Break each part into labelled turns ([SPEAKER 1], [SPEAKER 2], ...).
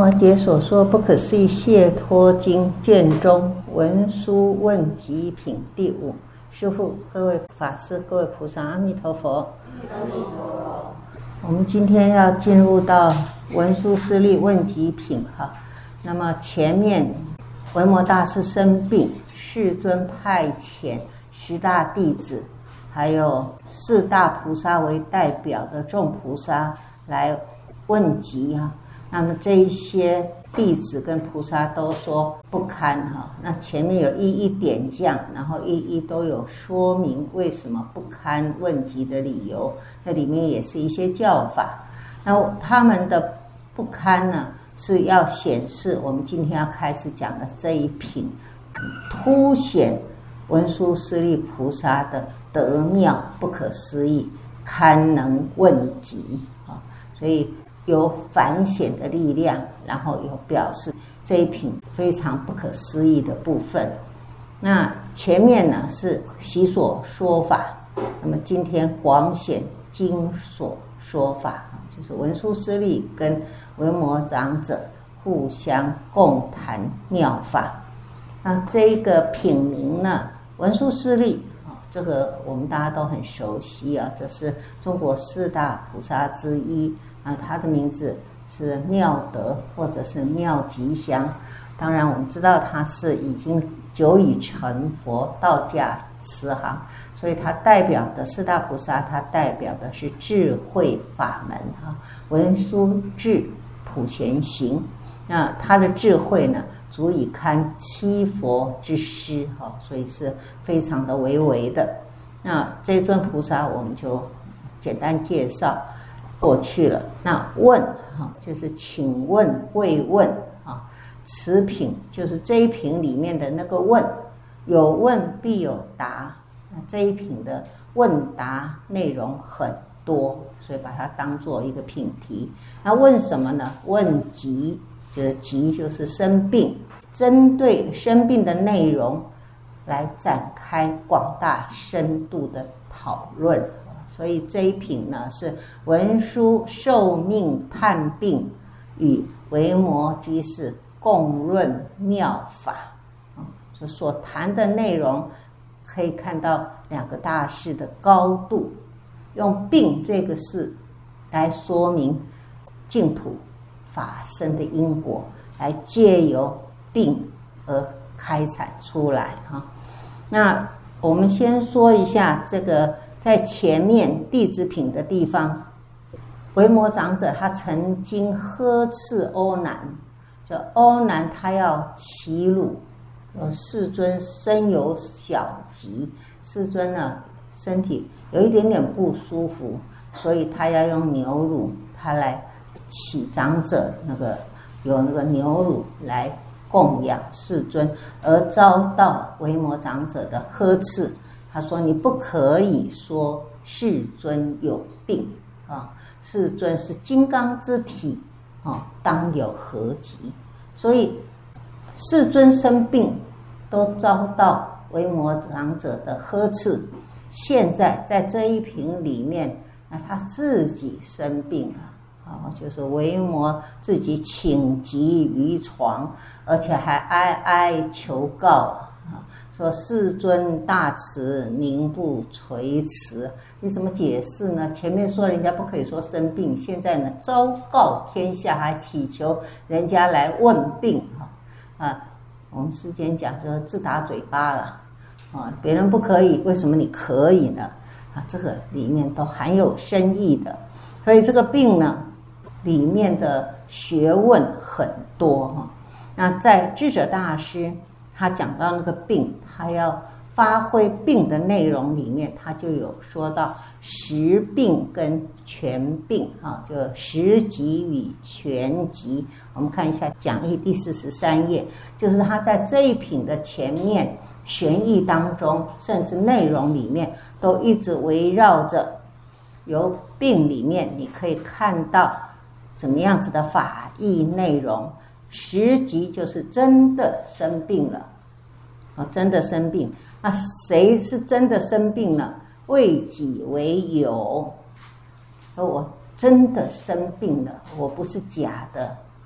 [SPEAKER 1] 华解所说不可思议解脱经卷中文殊问疾品第5。师父、各位法师、各位菩萨，阿弥陀佛。
[SPEAKER 2] 阿弥陀佛。
[SPEAKER 1] 我们今天要进入到文殊师利问疾品哈。那么前面维摩大师生病，世尊派遣10大弟子还有4大菩萨为代表的众菩萨来问疾哈。那么这一些弟子跟菩萨都说不堪哈，那前面有一一点将，然后一一都有说明为什么不堪问疾的理由，那里面也是一些教法。那他们的不堪呢，是要显示我们今天要开始讲的这一品，凸显文殊师利菩萨的德妙不可思议，堪能问疾啊，所以有反显的力量，然后有表示这一品非常不可思议的部分。那前面呢是习所说法，那么今天广显经所说法，就是文殊师利跟维摩长者互相共谈妙法。那这个品名呢，文殊师利这个我们大家都很熟悉啊，这是中国4大菩萨之一啊，他的名字是妙德或者是妙吉祥。当然我们知道他是已经久已成佛，道驾慈航，所以他代表的4大菩萨，他代表的是智慧法门啊，文殊智普贤行。那他的智慧呢，足以堪7佛之师哈，所以是非常的巍巍的。那这尊菩萨我们就简单介绍过去了。那问哈，就是请问慰问啊，此品就是这一品里面的那个问，有问必有答。那这一品的问答内容很多，所以把它当做一个品题。那问什么呢？问疾，就是疾就是生病，针对生病的内容来展开广大深度的讨论。所以这一品呢是文殊受命探病，与维摩居士共论妙法，就所谈的内容可以看到2个大士的高度，用病这个事来说明净土法身的因果，来借由病而开展出来哈。那我们先说一下这个在前面弟子品的地方，维摩长者他曾经呵斥欧难，就欧难他要骑乳，世尊身有小疾，世尊呢身体有一点点不舒服，所以他要用牛乳，他来起长者有那个牛乳来供养世尊，而遭到维摩长者的呵斥。他说你不可以说世尊有病啊，世尊是金刚之体啊，当有何疾？所以世尊生病都遭到维摩长者的呵斥，现在在这一品里面，那他自己生病了，就是维摩自己请疾于床，而且还哀哀求告说世尊大慈，您不垂慈。你怎么解释呢？前面说人家不可以说生病，现在呢昭告天下，还祈求人家来问病我们世间讲说自打嘴巴了别人不可以，为什么你可以呢？这个里面都含有深意的。所以这个病呢里面的学问很多那在智者大师他讲到那个病，他要发挥病的内容里面，他就有说到实病跟全病就实疾与全疾。我们看一下讲义第43页，就是他在这一品的前面玄义当中，甚至内容里面都一直围绕着由病里面你可以看到怎么样子的法义内容。实疾就是真的生病了真的生病。那谁是真的生病呢？为己为有，我真的生病了，我不是假的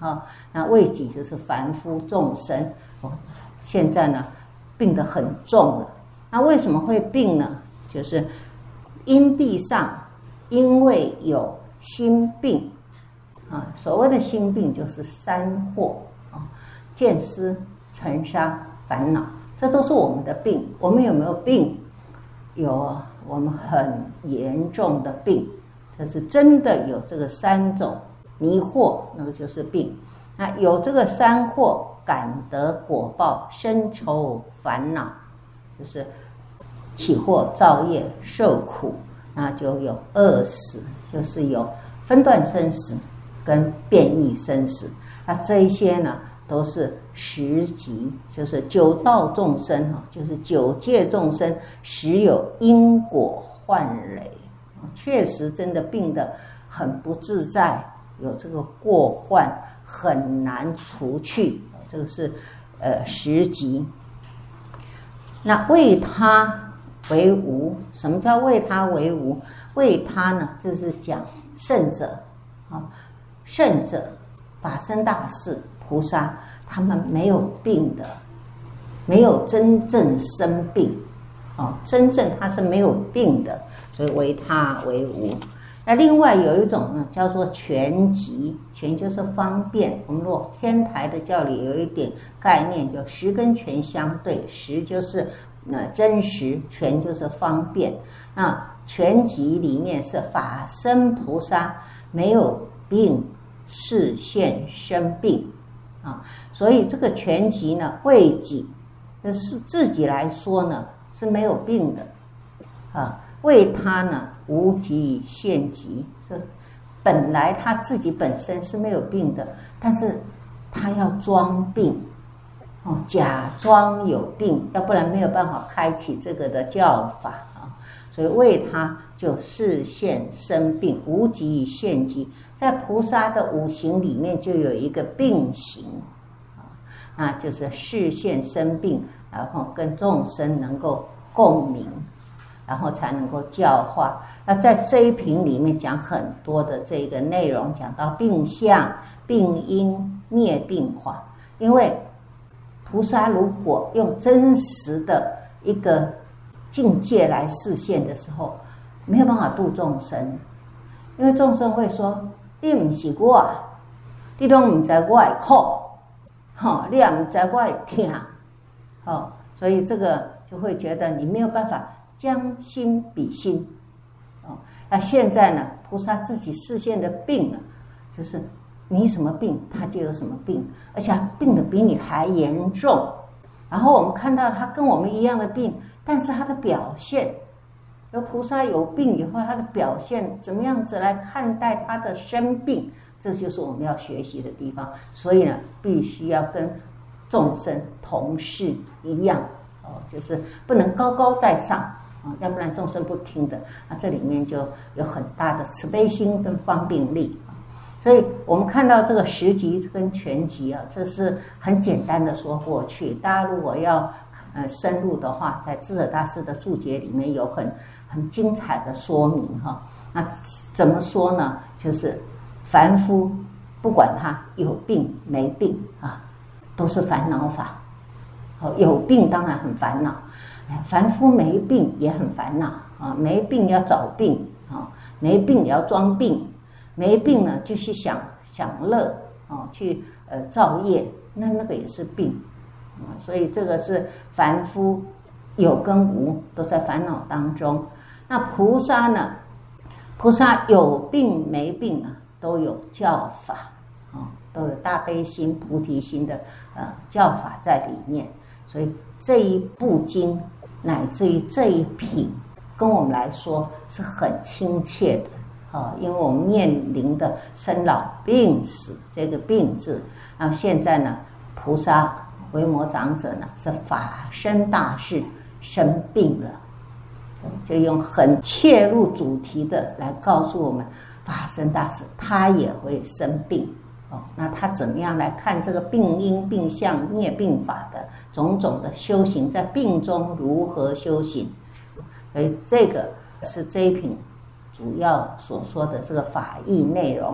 [SPEAKER 1] 那未己就是凡夫众生现在呢病得很重了。那为什么会病呢？就是因地上因为有心病所谓的心病就是三惑见思尘沙烦恼，这都是我们的病。我们有没有病？有，我们很严重的病，这是真的有这个三种迷惑，那个就是病。那有这个三惑，感得果报，生愁烦恼，就是起祸造业受苦，那就有饿死，就是有分段生死跟变异生死。那这一些呢都是十级，就是九道众生就是九界众生实有因果患累，确实真的病得很不自在，有这个过患很难除去，这个是十级。那为他为无，什么叫为他为无？为他呢就是讲圣者圣者法身大士菩萨，他们没有病的，没有真正生病真正他是没有病的，所以为他为无。那另外有一种呢叫做全集，全就是方便。我们若天台的教理有一点概念，就实跟全相对，实就是真实，全就是方便。那全集里面是法身菩萨没有病示现生病所以这个全集呢为己，是自己来说呢是没有病的为他呢无己现疾，本来他自己本身是没有病的，但是他要装病假装有病，要不然没有办法开启这个的教法所以为他就示现生病，无己现疾。在菩萨的五行里面就有一个病行那就是示现生病，然后跟众生能够共鸣，然后才能够教化。那在这一品里面讲很多的这个内容，讲到病相、病因、灭病法。因为菩萨如果用真实的一个境界来示现的时候，没有办法度众生，因为众生会说你不是我，你都不知我的苦你也不知我的痛所以这个就会觉得你没有办法将心比心那现在呢菩萨自己示现的病呢，就是你什么病他就有什么病，而且他病得比你还严重。然后我们看到他跟我们一样的病，但是他的表现，有菩萨有病以后他的表现怎么样子来看待他的生病，这就是我们要学习的地方。所以呢必须要跟众生同事一样就是不能高高在上要不然众生不听的。那这里面就有很大的慈悲心跟方便力所以我们看到这个十集跟全集这是很简单的说过去。大家如果要深入的话，在智者大师的注解里面有很精彩的说明那怎么说呢？就是凡夫不管他有病没病都是烦恼法有病当然很烦恼，凡夫没病也很烦恼没病要找病没病也要装病，没病呢就是享乐去造业，那个也是病所以这个是凡夫有跟无都在烦恼当中。那菩萨呢，菩萨有病没病都有教法都有大悲心菩提心的教法在里面。所以这一部经乃至于这一品跟我们来说是很亲切的因为我们面临的生老病死这个病字。那现在呢菩萨维摩长者呢是法身大士生病了，就用很切入主题的来告诉我们法身大士他也会生病那他怎么样来看这个病因病相灭病法的种种的修行，在病中如何修行。所以这个是这一品主要所说的这个法义内容。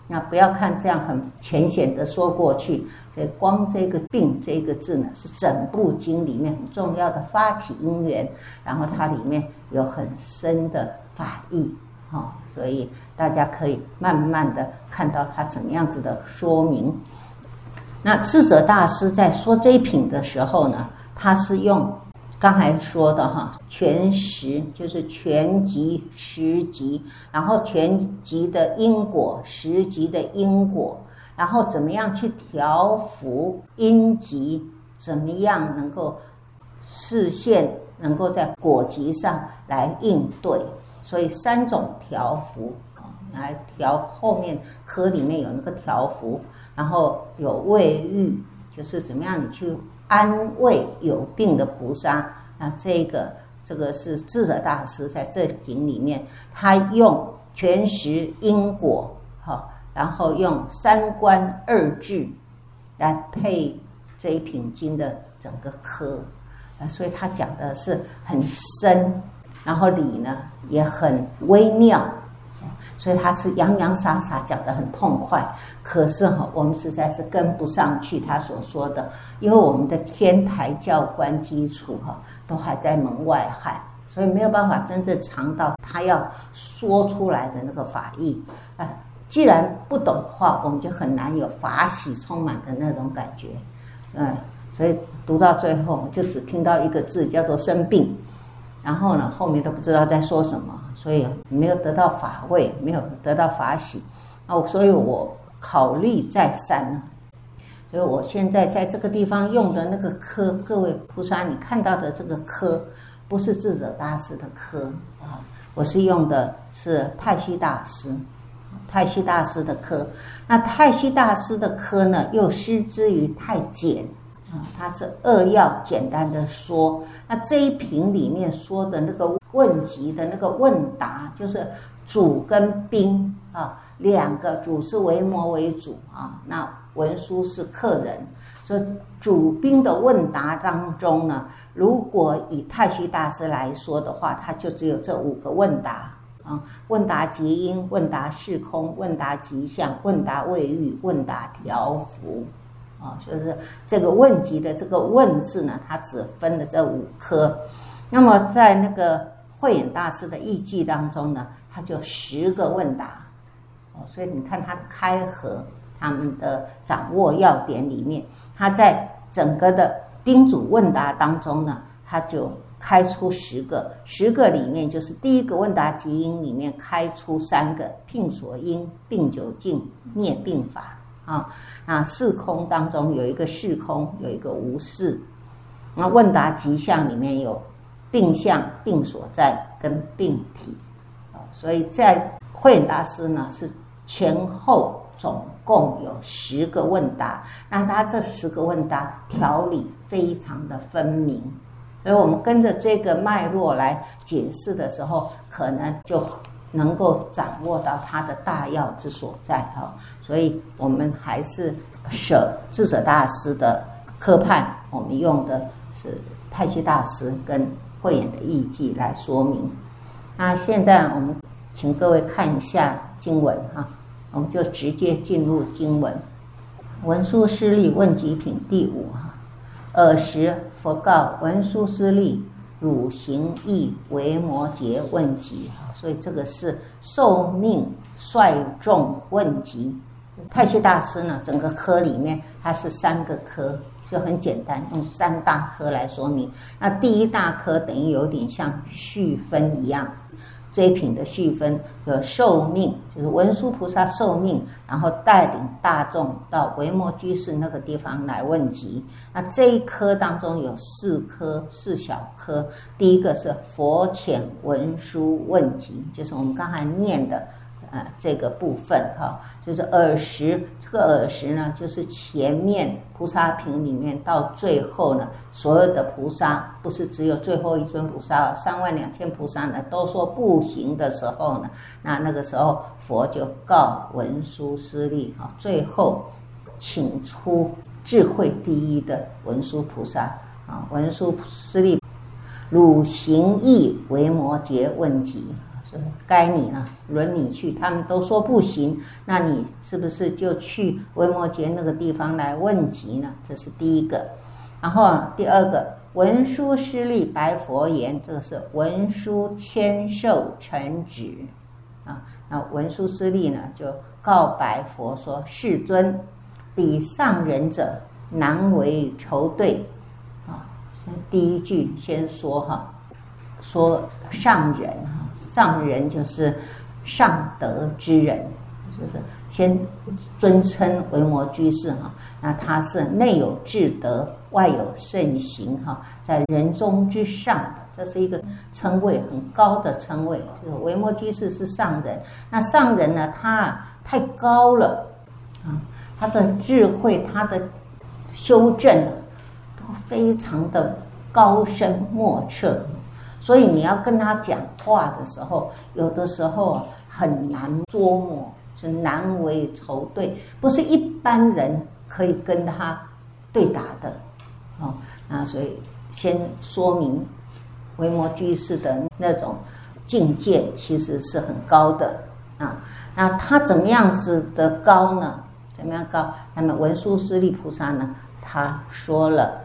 [SPEAKER 1] 那不要看这样很浅显的说过去，光这个病这个字呢，是整部经里面很重要的发起因缘，然后它里面有很深的法义，所以大家可以慢慢的看到它怎么样子的说明。那智者大师在说这一品的时候呢，他是用刚才说的全实，就是全集实集，然后全集的因果，实集的因果，然后怎么样去调伏因集，怎么样能够视线能够在果集上来应对，所以3种调伏来调，后面科里面有那个调伏，然后有慰喻，就是怎么样你去安慰有病的菩萨。那这个是智者大师在这品里面，他用全实因果然后用3观2智来配这一品经的整个科，所以他讲的是很深，然后理呢也很微妙，所以他是洋洋洒洒讲得很痛快，可是我们实在是跟不上去他所说的，因为我们的天台教观基础都还在门外汉，所以没有办法真正尝到他要说出来的那个法义。既然不懂的话，我们就很难有法喜充满的那种感觉。所以读到最后就只听到一个字叫做生病，然后呢后面都不知道在说什么，所以没有得到法味，没有得到法喜。所以我考虑再三，所以我现在在这个地方用的那个科，各位菩萨你看到的这个科不是智者大师的科我是用的是太虚大师的科。那太虚大师的科呢又失之于太简它是扼要简单的说。那这一品里面说的那个问集的那个问答，就是主跟宾两个，主是维摩为主那文殊是客人，所以主宾的问答当中呢，如果以太虚大师来说的话，他就只有这5个问答问答即因，问答是空，问答即相，问答位喻，问答调伏就是这个问集的这个问字呢，它只分了这5科。那么在那个慧眼大师的义记当中呢，它就10个问答所以你看它的开合，他们的掌握要点里面，它在整个的宾主问答当中呢，它就开出10个里面，就是第一个问答即因里面开出3个，聘所因、病久尽、灭病法那是空当中有一个是空，有一个无是。那问答即相里面有病相、病所在跟病体所以在慧眼大师呢是前后总共有10个问答，那他这10个问答条理非常的分明，所以我们跟着这个脉络来解释的时候，可能就能够掌握到它的大要之所在所以我们还是舍智者大师的科判，我们用的是太虚大师跟慧眼的义记来说明。那现在我们请各位看一下经文我们就直接进入经文。文殊师利问集品第5尔时佛告文殊师利，汝行义维摩诘问集所以这个是受命率众问集。太虚大师呢整个科里面它是3个科，就很简单，用3大科来说明。那第一大科等于有点像续分一样，这一品的续分就受命，就是文殊菩萨受命，然后带领大众到维摩居士那个地方来问集。那这一科当中有4小科，第一个是佛遣文殊问集，就是我们刚才念的这个部分就是尔时。这个尔时呢就是前面菩萨品里面到最后呢，所有的菩萨不是只有最后一尊菩萨32000菩萨呢都说不行的时候呢，那个时候佛就告文殊师利最后请出智慧第一的文殊菩萨文殊师利，汝行义维摩诘问集。 是该你了，轮你去，他们都说不行，那你是不是就去维摩诘那个地方来问疾呢？这是第一个。然后第二个，文殊师利白佛言，这个是文殊谦受承旨啊。那文殊师利呢，就告白佛说：世尊，彼上人者，难为仇对啊。第一句先说哈，说上人哈，上人就是上德之人，就是先尊称维摩居士哈。那他是内有至德，外有圣行哈，在人中之上的，这是一个称谓，很高的称谓。就是维摩居士是上人，那上人呢，他太高了啊，他的智慧，他的修正都非常的高深莫测，所以你要跟他讲话的时候，有的时候很难捉摸，是难为仇对，不是一般人可以跟他对答的哦。那所以先说明维摩居士的那种境界其实是很高的啊。那他怎么样子的高呢？怎么样高？那么文殊师利菩萨呢，他说了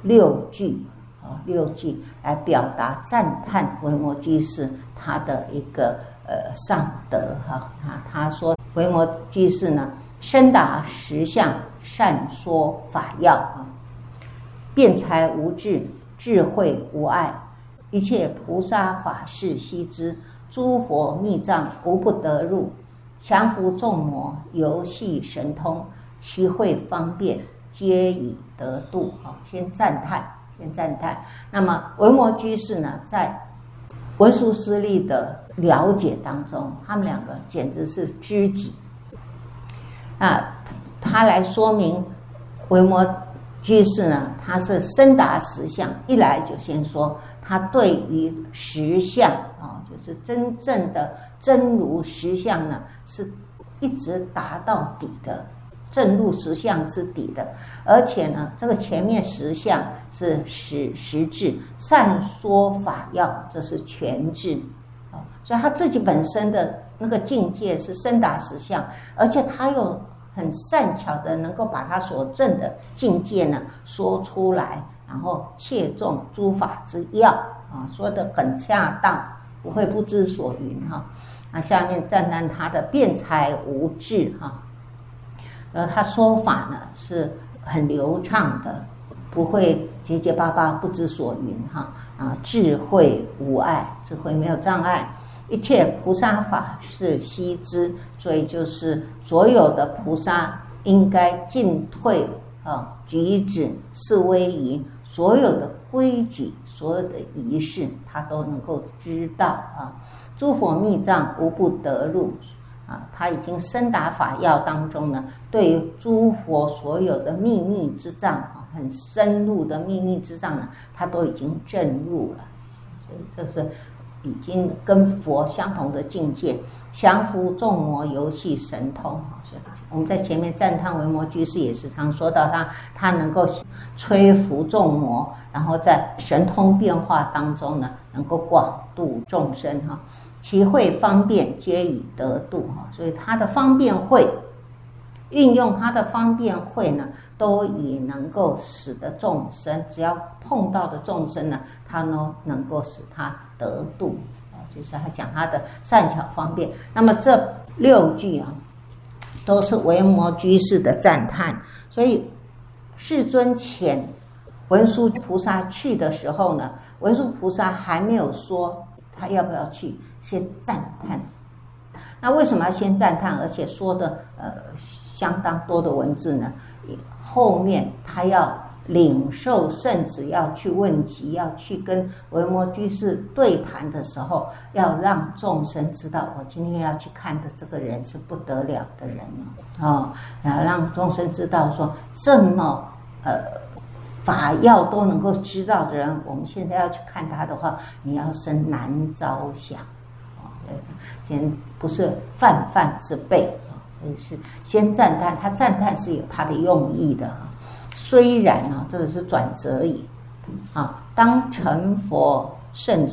[SPEAKER 1] 6句，6句来表达赞叹维摩居士他的一个上德哈。他说维摩居士呢，深达实相，善说法要啊，辩才无智，智慧无碍，一切菩萨法事悉知，诸佛密藏无不得入，降伏众魔，游戏神通，其慧方便，皆以得度。先赞叹。那么维摩居士呢，在文殊师利的了解当中，他们两个简直是知己。他来说明维摩居士呢，他是深达实相，一来就先说他对于实相就是真正的真如实相呢，是一直达到底的，正入实相之底的。而且呢，这个前面实相是实质，善说法要这是全智所以他自己本身的那个境界是深达实相，而且他又很善巧的能够把他所证的境界呢说出来，然后切中诸法之要说得很恰当，不会不知所云那下面赞叹他的辩才无智然后他说法呢是很流畅的，不会结结巴巴不知所云智慧无碍，智慧没有障碍，一切菩萨法是悉知，所以就是所有的菩萨应该进退举止是威仪，所有的规矩，所有的仪式，他都能够知道诸佛密藏无不得入他已经深达法要当中呢，对于诸佛所有的秘密之藏很深入的秘密之藏呢，他都已经证入了。所以这是已经跟佛相同的境界，降伏众魔，游戏神通。我们在前面赞叹维摩居士也时常说到他能够摧伏众魔，然后在神通变化当中呢，能够广度众生其慧方便，皆以得度所以他的方便慧，运用他的方便慧呢，都以能够使得众生，只要碰到的众生呢，他呢能够使他得度就是他讲他的善巧方便。那么这6句都是维摩居士的赞叹。所以世尊遣文殊菩萨去的时候呢，文殊菩萨还没有说他要不要去，先赞叹。那为什么要先赞叹，而且说的相当多的文字呢？后面他要领受圣旨，要去问疾，要去跟维摩居士对谈的时候，要让众生知道，我今天要去看的这个人是不得了的人然后让众生知道说，这么法要都能够知道的人，我们现在要去看他的话，你要生难遭想今天不是泛泛之辈是先赞叹。他赞叹是有他的用意的虽然这个是转折语当成佛圣旨，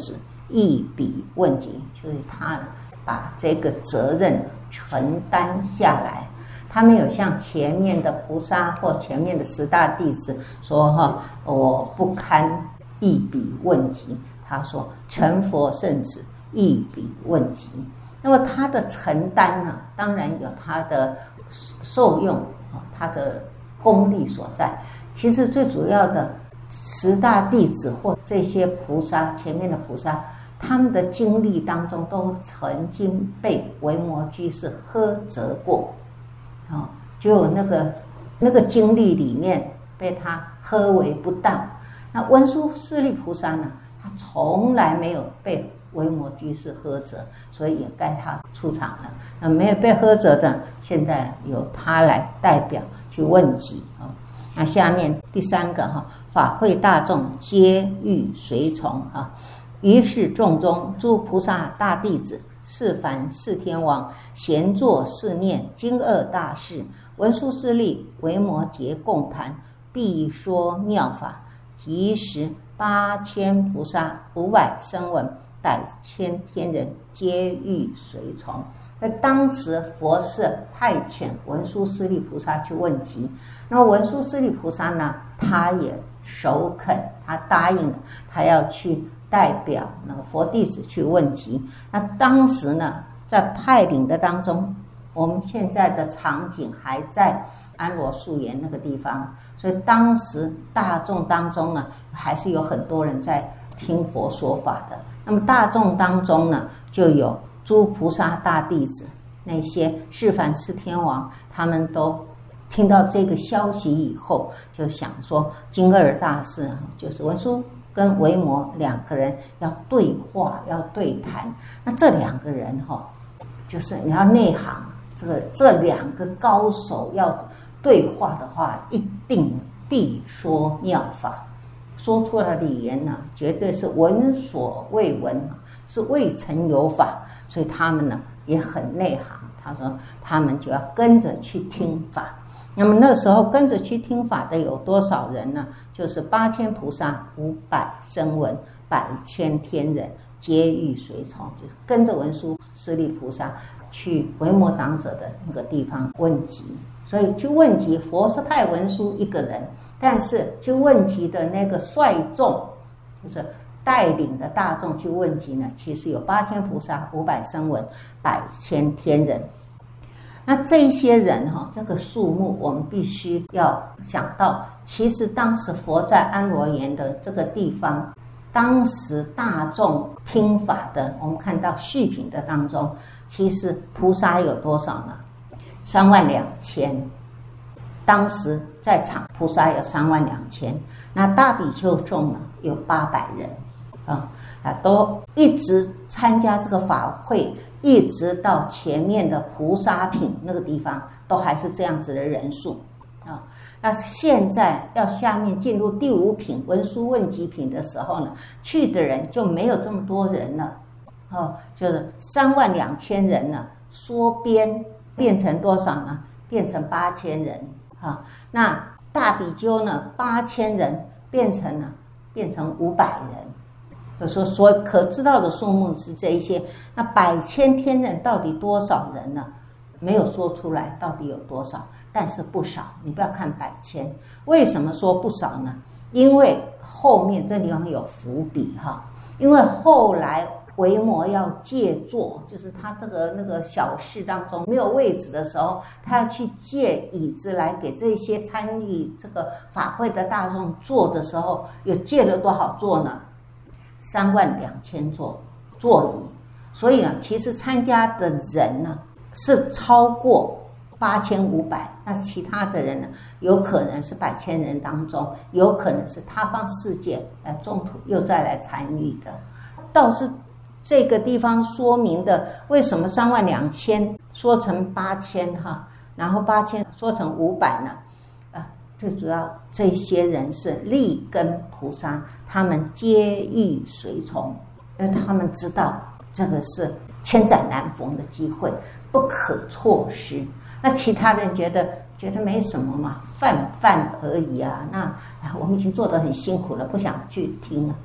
[SPEAKER 1] 一笔问疾，就是他呢把这个责任承担下来。他没有像前面的菩萨或前面的10大弟子说我不堪一笔问疾，他说成佛圣子一笔问疾。那么他的承担呢，当然有他的受用，他的功力所在。其实最主要的10大弟子或这些菩萨，前面的菩萨，他们的经历当中都曾经被维摩居士呵责过，就有那个经历里面被他呵为不当。那文殊师利菩萨呢，他从来没有被维摩居士呵责，所以也该他出场了。那没有被呵责的，现在由他来代表去问疾。那下面第3个法会大众皆欲随从于是众中诸菩萨大弟子四梵四天王闲坐四念经二大事，文殊师利维摩诘共谈，必说妙法。即时8000菩萨500声闻100千天人皆欲随从。那当时佛是派遣文殊师利菩萨去问疾，那么文殊师利菩萨呢，他也首肯，他答应了，他要去代表那个佛弟子去问疾。那当时呢，在派领的当中，我们现在的场景还在安罗树园那个地方，所以当时大众当中呢，还是有很多人在听佛说法的。那么大众当中呢，就有诸菩萨大弟子，那些四梵四天王，他们都听到这个消息以后，就想说经二大事，就是文殊跟维摩2个人要对话，要对谈。那这2个人就是你要内行，这2个高手要对话的话，一定必说妙法，说出来的语言呢，绝对是闻所未闻，是未曾有法。所以他们呢也很内行，他说他们就要跟着去听法。那么那时候跟着去听法的有多少人呢？就是8000菩萨500声闻100千天人皆欲随从，就是跟着文殊师利菩萨去维摩长者的那个地方问疾。所以去问疾，佛是派文殊1个人，但是去问疾的那个率众，就是带领的大众去问疾呢，其实有8000菩萨500声闻100千天人。那这些人这个数目我们必须要想到，其实当时佛在安罗园的这个地方，当时大众听法的，我们看到续品的当中，其实菩萨有多少呢？32000。当时在场菩萨有32000，那大比丘众呢有800人都一直参加这个法会，一直到前面的菩萨品那个地方，都还是这样子的人数那现在要下面进入第5品文殊问疾品的时候呢，去的人就没有这么多人了就是32000人呢，缩编变成多少呢？变成8000人那大比丘呢8000人变成500人。有时候所可知道的数目是这一些，那100千天人到底多少人呢？没有说出来到底有多少，但是不少。你不要看100千，为什么说不少呢？因为后面这地方有伏笔因为后来维摩要借座，就是他那个小室当中没有位置的时候，他要去借椅子来给这些参与这个法会的大众坐的时候，有借了多少座呢？32000座椅。所以呢，其实参加的人呢是超过8500，那其他的人呢，有可能是100千人当中，有可能是他方世界中途又再来参与的。倒是这个地方说明的，为什么32000说成8000然后8000说成500呢？最主要这些人是利根菩萨，他们皆欲随从，因为他们知道这个是千载难逢的机会，不可错失。那其他人觉得没什么嘛，泛而已那我们已经做得很辛苦了，不想去听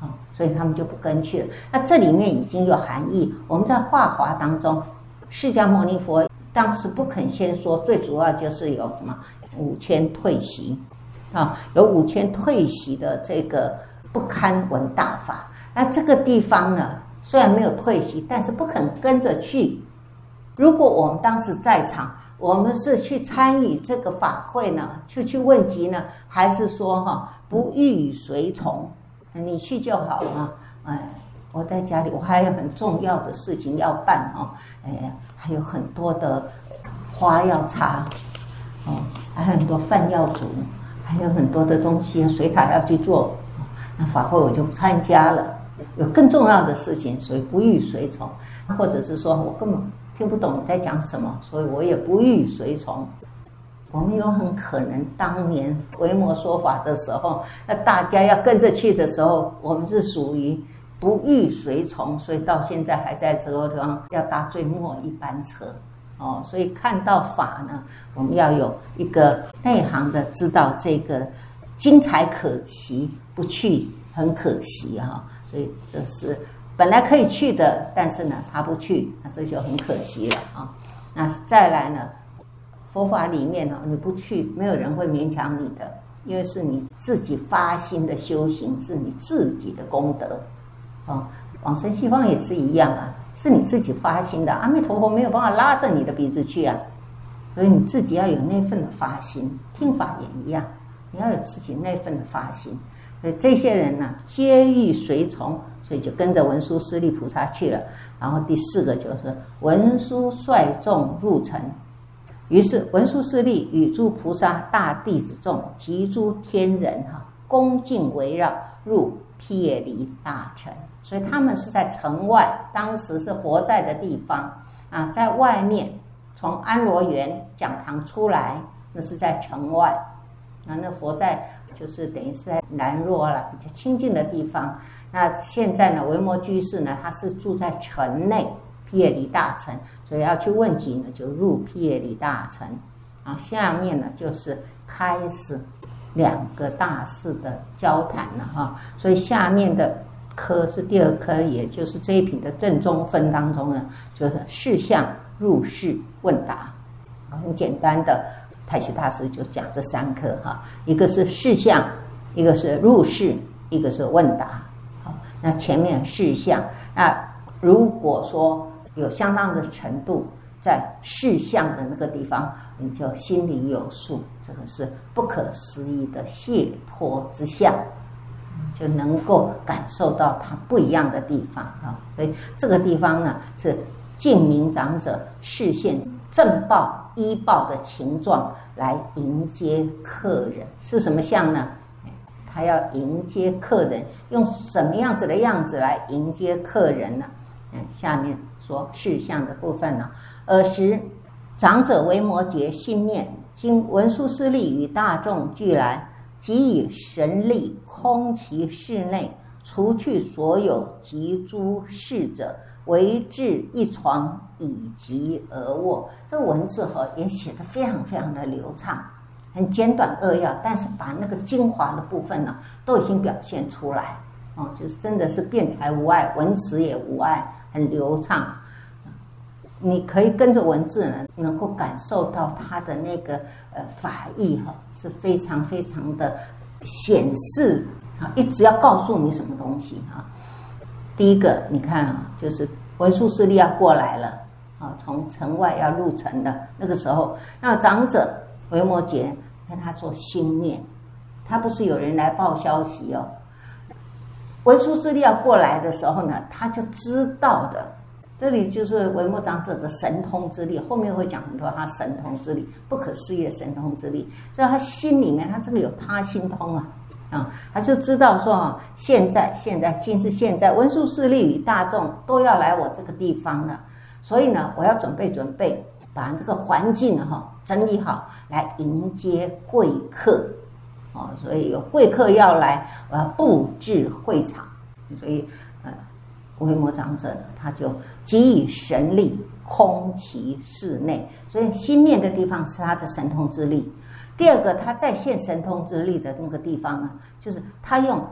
[SPEAKER 1] 所以他们就不跟去了。那这里面已经有含义。我们在化华当中，释迦牟尼佛当时不肯先说，最主要就是有什么5000退席有5000退席的这个不堪闻大法。那这个地方呢，虽然没有退席，但是不肯跟着去。如果我们当时在场，我们是去参与这个法会呢，去问及呢，还是说不欲随从？你去就好了我在家里，我还有很重要的事情要办还有很多的花要插还有很多饭要煮，还有很多的东西水塔要去做那法会我就不参加了。有更重要的事情，所以不欲随从，或者是说我根本听不懂你在讲什么，所以我也不欲随从。我们有很可能当年维摩说法的时候，那大家要跟着去的时候，我们是属于不欲随从，所以到现在还在这个地方要搭最末一班车所以看到法呢，我们要有一个内行的知道这个精彩可惜，不去很可惜所以这是本来可以去的，但是呢他不去，那这就很可惜了那再来呢，佛法里面你不去，没有人会勉强你的，因为是你自己发心的修行，是你自己的功德往生西方也是一样是你自己发心的，阿弥陀佛没有办法拉着你的鼻子去所以你自己要有那份的发心，听法也一样，你要有自己那份的发心。所以这些人呢，皆欲随从，所以就跟着文殊师利菩萨去了。然后第4个就是文殊率众入城，于是文殊师利与诸菩萨大弟子众及诸天人恭敬围绕入毗梨大城。所以他们是在城外，当时是佛在的地方在外面从安罗园讲堂出来，那是在城外那佛在就是等于是在南若了，比较清净的地方。那现在呢，维摩居士呢，他是住在城内毗梨大城，所以要去问及呢，就入毗梨大城下面呢就是开始2个大事的交谈了所以下面的科是第2科，也就是这一品的正中分当中呢，就是事相入世问答很简单的。太虚大师就讲这3科一个是事相，一个是入世，一个是问答那前面事相，那如果说有相当的程度，在事相的那个地方，你就心里有数，这个是不可思议的解脱之相，就能够感受到它不一样的地方所以这个地方呢，是净明长者示现正报依报的情状来迎接客人。是什么相呢？他要迎接客人，用什么样子的样子来迎接客人呢？下面说事相的部分呢，时长者维摩诘心念，经文殊师利与大众俱来，即以神力空其室内，除去所有及诸事者，围至一床，以及而卧。这个文字也写得非常非常的流畅，很简短扼要，但是把那个精华的部分呢，都已经表现出来就是真的是辩才无碍，文辞也无碍，很流畅。你可以跟着文字呢，能够感受到它的那个法义是非常非常的显示一直要告诉你什么东西第一个你看就是文殊师利要过来了从城外要入城的那个时候，那长者维摩诘跟他说心念，他不是有人来报消息文殊师利要过来的时候呢，他就知道的。这里就是维摩长者的神通之力，后面会讲很多他神通之力，不可思议的神通之力。所以他心里面，他这个有他心通他就知道说现在今是现在，文殊师利与大众都要来我这个地方了，所以呢，我要准备把这个环境整理好，来迎接贵客所以有贵客要来，我要布置会场，所以维摩长者呢，他就即以神力空其室内，所以心念的地方是他的神通之力。第二个，他再现神通之力的那个地方呢，就是他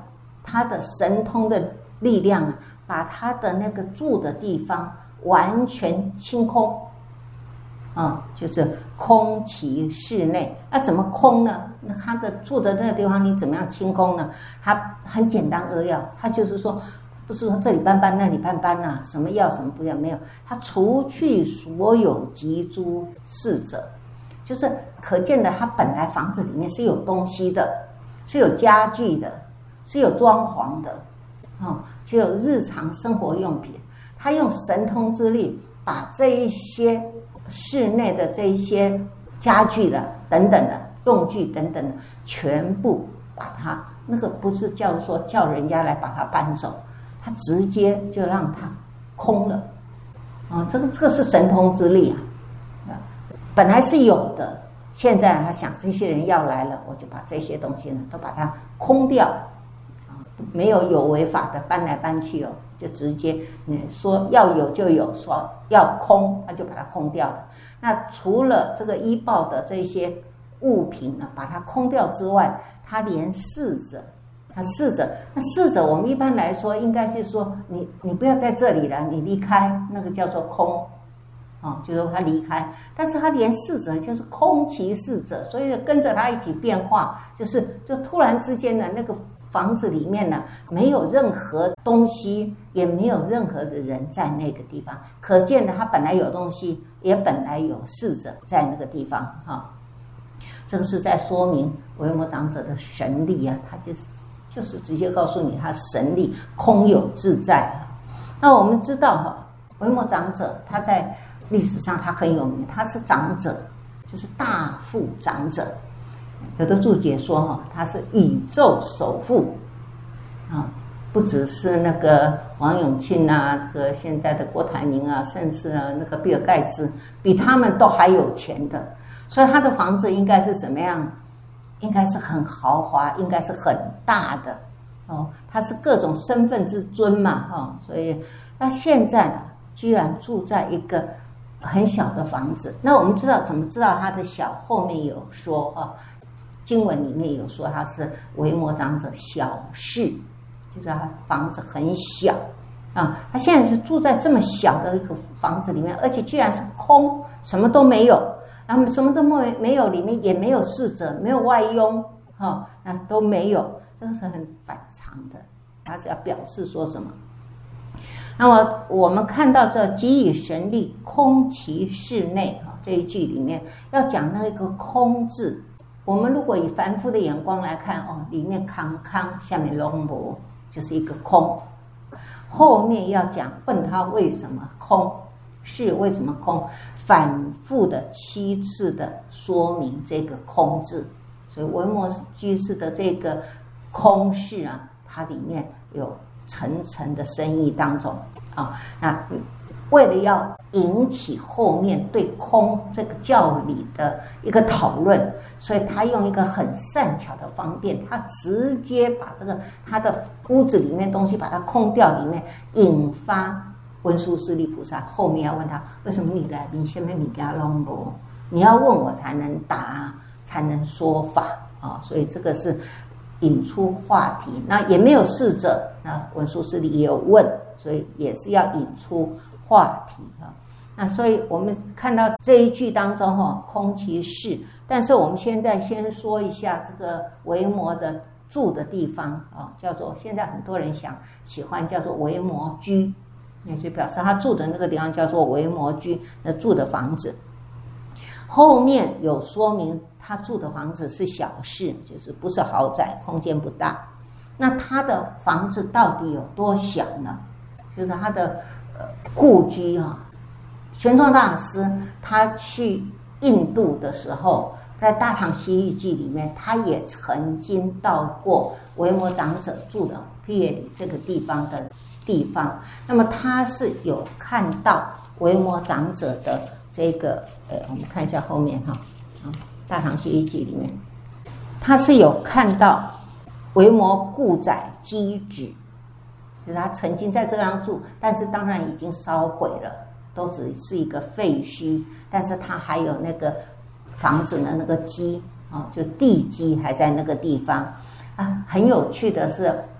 [SPEAKER 1] 他的神通的力量啊，把他的那个住的地方完全清空就是空其室内。那怎么空呢？那他的住的那个地方你怎么样清空呢？他很简单扼要，他就是说不是说这里搬搬那里搬搬啊，什么要什么不要，没有，他除去所有及诸事者，就是可见的他本来房子里面是有东西的，是有家具的，是有装潢的只有日常生活用品。他用神通之力把这一些室内的这一些家具的等等的用具等等的全部把它，那个不是叫人家来把它搬走，他直接就让它空了这个是神通之力本来是有的，现在他想这些人要来了，我就把这些东西呢都把它空掉没有违法的搬来搬去就直接说要有就有，说要空他就把它空掉了。那除了这个依报的这些物品呢把它空掉之外，他连侍者，那侍者我们一般来说应该是说你不要在这里了，你离开，那个叫做空就是说他离开。但是他连侍者就是空其侍者，所以跟着他一起变化，就突然之间的那个房子里面呢没有任何东西，也没有任何的人在那个地方，可见的他本来有东西，也本来有侍者在那个地方这个是在说明维摩长者的神力他就是直接告诉你他神力空有自在那我们知道维摩长者他在历史上他很有名，他是长者，就是大富长者。有的注解说他是宇宙首富不只是那个王永庆这个现在的郭台铭甚至那个比尔盖茨比他们都还有钱的。所以他的房子应该是怎么样？应该是很豪华，应该是很大的他是各种身份之尊嘛所以那现在呢居然住在一个很小的房子。那我们怎么知道他的小？后面有说经文里面有说他是维摩长者小室，就是他房子很小他现在是住在这么小的一个房子里面，而且居然是空，什么都没有，然后什么都没有，里面也没有侍者，没有外佣那都没有，这个是很反常的。他是要表示说什么？那么我们看到这即以神力空其室内这一句里面要讲那个空字，我们如果以凡夫的眼光来看里面康下面龙魔就是一个空，后面要讲问他为什么空，是为什么空，反复的7次的说明这个空字。所以维摩居士的这个空室它里面有层层的深意当中那为了要引起后面对空这个教理的一个讨论，所以他用一个很善巧的方便，他直接把这个他的屋子里面东西把它空掉，里面引发文殊师利菩萨后面要问他为什么你来你下面你给他弄不，你要问我才能答，才能说法所以这个是引出话题。那也没有侍者，那文殊师利也有问，所以也是要引出话题那所以我们看到这一句当中空其室，但是我们现在先说一下这个维摩的住的地方叫做现在很多人喜欢叫做维摩居，也就表示他住的那个地方叫做维摩居，那住的房子。后面有说明他住的房子是小室，就是不是豪宅，空间不大。那他的房子到底有多小呢？就是他的故居玄奘大师他去印度的时候，在《大唐西域记》里面，他也曾经到过维摩长者住的毗耶里这个地方的地方。那么他是有看到维摩长者的这个我们看一下后面《大唐西域记》里面，他是有看到维摩故宅基址，就是他曾经在这样住，但是当然已经烧毁了，都只是一个废墟，但是他还有那个房子的那个基就地基还在那个地方很有趣的是，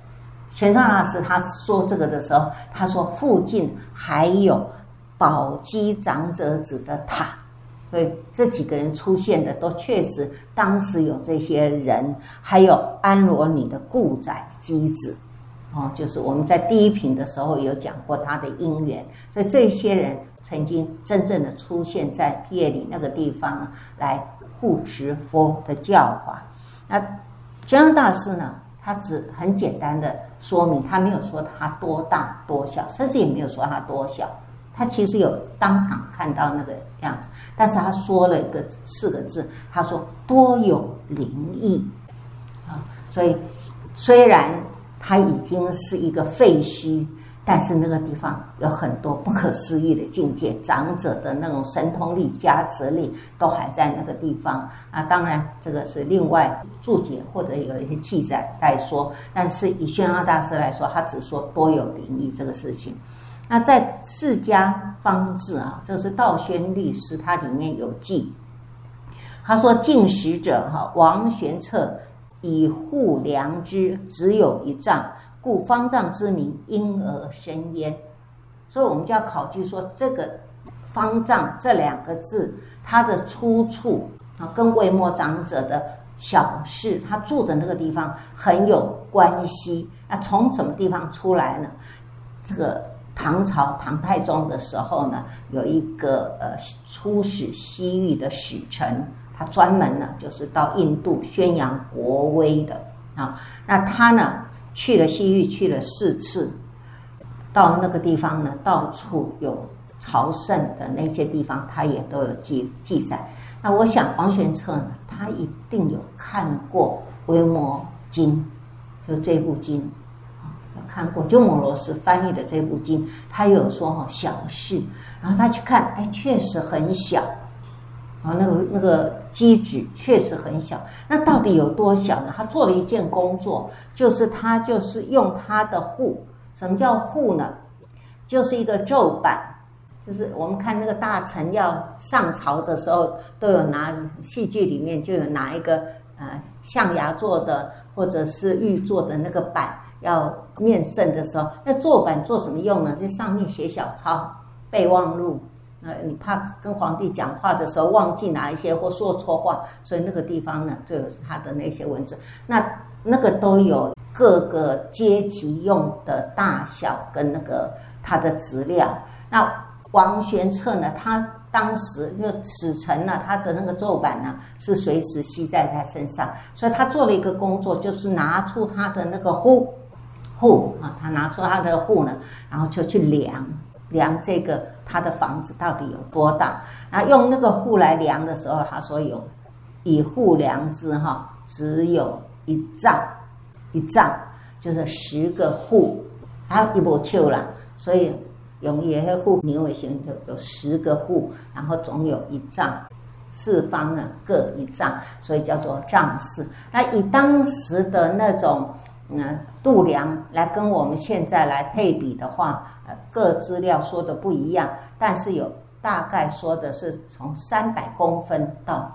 [SPEAKER 1] 玄奘大师他说这个的时候，他说附近还有宝鸡长者子的塔，所以这几个人出现的都确实当时有这些人，还有安罗女的故宅姬子。就是我们在第一品的时候有讲过他的因缘，所以这些人曾经真正的出现在毕业里那个地方来护持佛的教法。那玄奘大师呢，他只很简单的说明，他没有说他多大多小，甚至也没有说他多小，他其实有当场看到那个样子，但是他说了4个字，他说多有灵异所以虽然它已经是一个废墟，但是那个地方有很多不可思议的境界，长者的那种神通力、加持力都还在那个地方当然这个是另外注解或者有一些记载来说，但是以玄奘大师来说，他只说多有灵异这个事情。那在释迦方志这是道宣律师，他里面有记，他说进食者王玄策以护良知，只有1丈，故方丈之名因而生焉。所以我们就要考据说，这个方丈这2个字它的出处跟维摩长者的小事，他住的那个地方很有关系。那从什么地方出来呢？这个唐朝唐太宗的时候呢，有一个出使西域的使臣，他专门呢就是到印度宣扬国威的那他呢去了西域，去了4次，到那个地方呢，到处有朝圣的那些地方，他也都有记载。那我想王玄策呢，他一定有看过《维摩经》，就这部经有看过，鸠摩罗什翻译的这部经，他有说小事，然后他去看，确实很小。那个机子确实很小，那到底有多小呢？他做了一件工作，就是他就是用他的护。什么叫护呢？就是一个咒板，就是我们看那个大臣要上朝的时候，都有拿戏剧里面就有拿一个象牙做的或者是玉做的那个板，要面圣的时候，那做板做什么用呢？在上面写小抄备忘录。你怕跟皇帝讲话的时候忘记哪一些或说错话，所以那个地方呢就有他的那些文字。那个都有各个阶级用的大小跟那个他的质量。那王玄策呢，他当时就使臣呢，他的那个奏板呢是随时系在他身上，所以他做了一个工作，就是拿出他的那个护他拿出他的护呢，然后就去量这个他的房子到底有多大，然后用那个户来量的时候，他说有以户量之只有1丈就是10个户，还有一波丘啦，所以用也会户牛尾形就有10个户，然后总有1丈，四方呢各1丈，所以叫做丈室。那以当时的那种度量来跟我们现在来配比的话，各资料说的不一样，但是有大概说的是从300公分到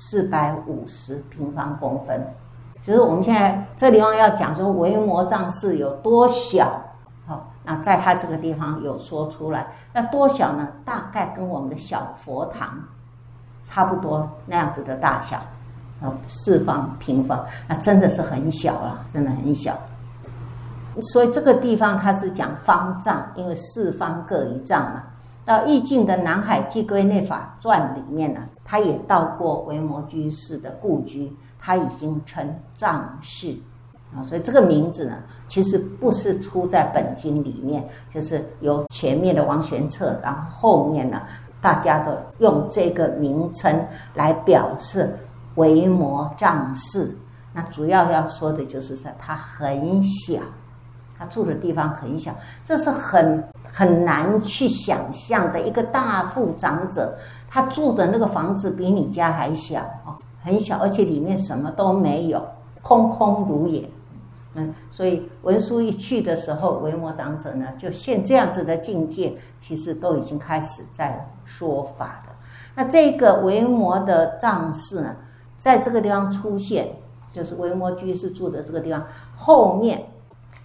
[SPEAKER 1] 450平方公分，就是我们现在这地方要讲说维摩丈室有多小，那在他这个地方有说出来。那多小呢？大概跟我们的小佛堂差不多那样子的大小，4方平方，那真的是很小了，真的很小。所以这个地方它是讲方丈，因为4方各1丈嘛。到易经的《南海寄归内法传》里面呢，他也到过维摩居士的故居，他已经称丈室所以这个名字呢，其实不是出在本经里面，就是由前面的王玄策，然后后面呢，大家都用这个名称来表示维摩丈室。那主要要说的就是它很小，他住的地方很小，这是很难去想象的。一个大富长者，他住的那个房子比你家还小很小，而且里面什么都没有，空空如也。所以文殊一去的时候，维摩长者呢就现这样子的境界，其实都已经开始在说法的。那这个维摩的丈室呢，在这个地方出现，就是维摩居士住的这个地方后面，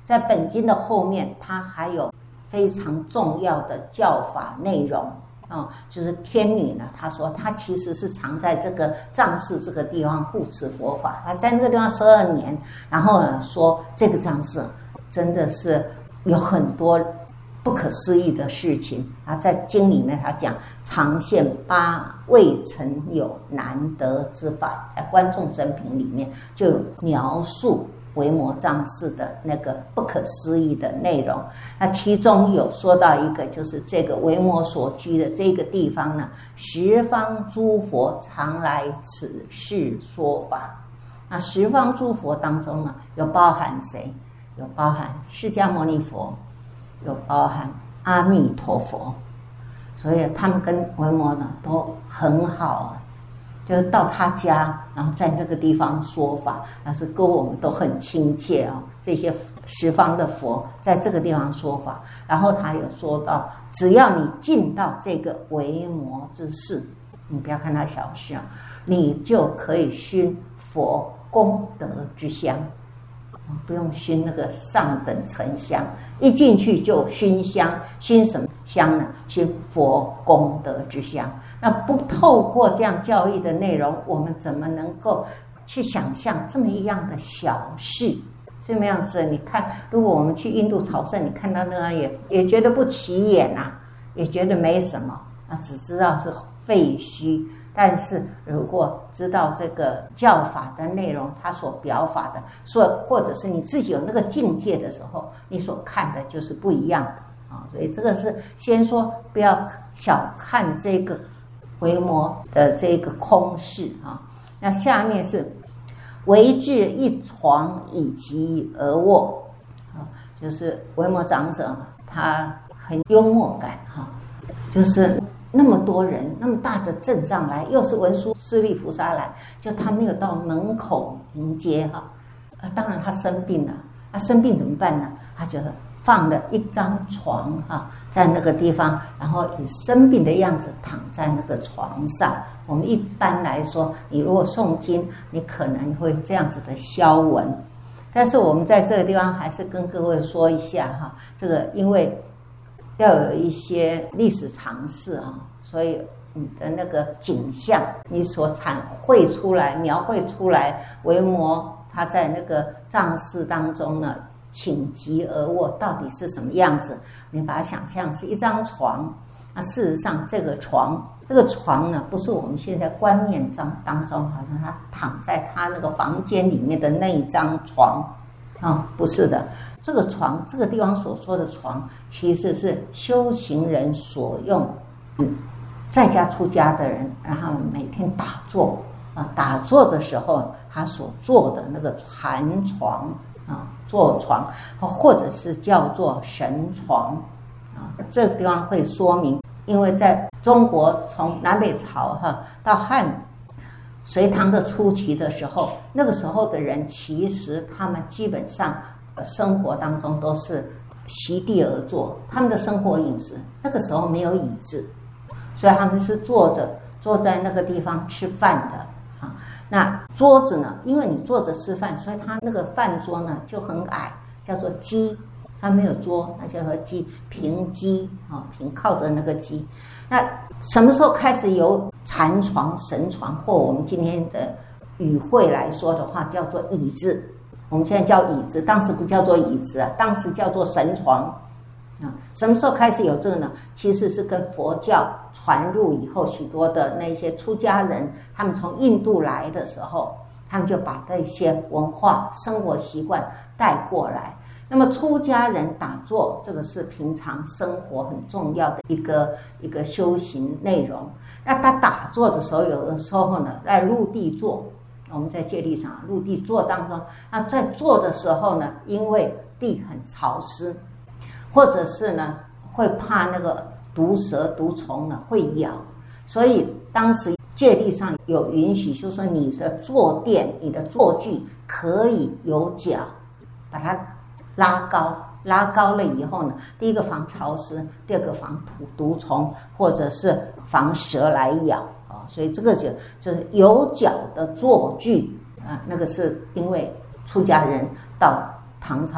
[SPEAKER 1] 在本经的后面，它还有非常重要的教法内容就是天女呢，她说她其实是藏在这个藏室这个地方护持佛法，她在那个地方12年，然后呢说这个藏室真的是有很多不可思议的事情在经里面他讲常现8未曾有难得之法，在观众生品里面就有描述维摩藏寺的那个不可思议的内容。那其中有说到一个，就是这个维摩所居的这个地方呢，十方诸佛常来此世说法。那十方诸佛当中呢，有包含谁？有包含释迦牟尼佛，有包含阿弥陀佛，所以他们跟维摩呢都很好就是到他家，然后在这个地方说法，但是跟我们都很亲切这些十方的佛在这个地方说法，然后他有说到，只要你进到这个维摩之寺，你不要看它小事你就可以熏佛功德之香。不用熏那个上等沉香，一进去就熏香。熏什么香呢？熏佛功德之香。那不透过这样教义的内容，我们怎么能够去想象这么一样的小事？这么样子，你看，如果我们去印度朝圣，你看到那样也觉得不起眼也觉得没什么只知道是废墟。但是如果知道这个教法的内容，它所表法的，或者是你自己有那个境界的时候，你所看的就是不一样的所以这个是先说不要小看这个维摩的这个空事那下面是为至一床以及而卧就是维摩长者他很幽默感就是那么多人，那么大的阵仗来，又是文殊师利菩萨来，就他没有到门口迎接当然他生病了，生病怎么办呢？他就放了一张床在那个地方，然后以生病的样子躺在那个床上。我们一般来说，你如果诵经，你可能会这样子的消文，但是我们在这个地方还是跟各位说一下这个因为要有一些历史常识所以你的那个景象，你所描绘出来维摩他在那个藏室当中呢寝疾而卧到底是什么样子，你把它想象是一张床。那事实上这个床呢，不是我们现在观念当中好像他躺在他那个房间里面的那一张床不是的，这个床，这个地方所说的床，其实是修行人所用，在家出家的人，然后每天打坐打坐的时候，他所坐的那个禅床坐床，或者是叫做神床这个地方会说明，因为在中国从南北朝到汉隋唐的初期的时候，那个时候的人其实他们基本上生活当中都是席地而坐，他们的生活饮食那个时候没有椅子，所以他们是坐在那个地方吃饭的那桌子呢，因为你坐着吃饭，所以他那个饭桌呢就很矮，叫做几，它没有桌，那叫做几，平几平靠着那个几。那什么时候开始有禅床、神床，或我们今天的语汇来说的话，叫做椅子？我们现在叫椅子，当时不叫做椅子当时叫做神床什么时候开始有这个呢？其实是跟佛教传入以后，许多的那些出家人，他们从印度来的时候，他们就把这些文化、生活习惯带过来。那么出家人打坐，这个是平常生活很重要的一个修行内容。那他打坐的时候，有的时候呢，在入地坐，我们在戒律上入地坐当中，那在坐的时候呢，因为地很潮湿，或者是呢会怕那个毒蛇毒虫呢会咬，所以当时戒律上有允许，就是说你的坐垫、你的坐具可以有脚，把它拉高了以后呢，第一个防潮湿，第二个防毒虫，或者是防蛇来咬所以这个就是有脚的坐具那个是因为出家人到唐朝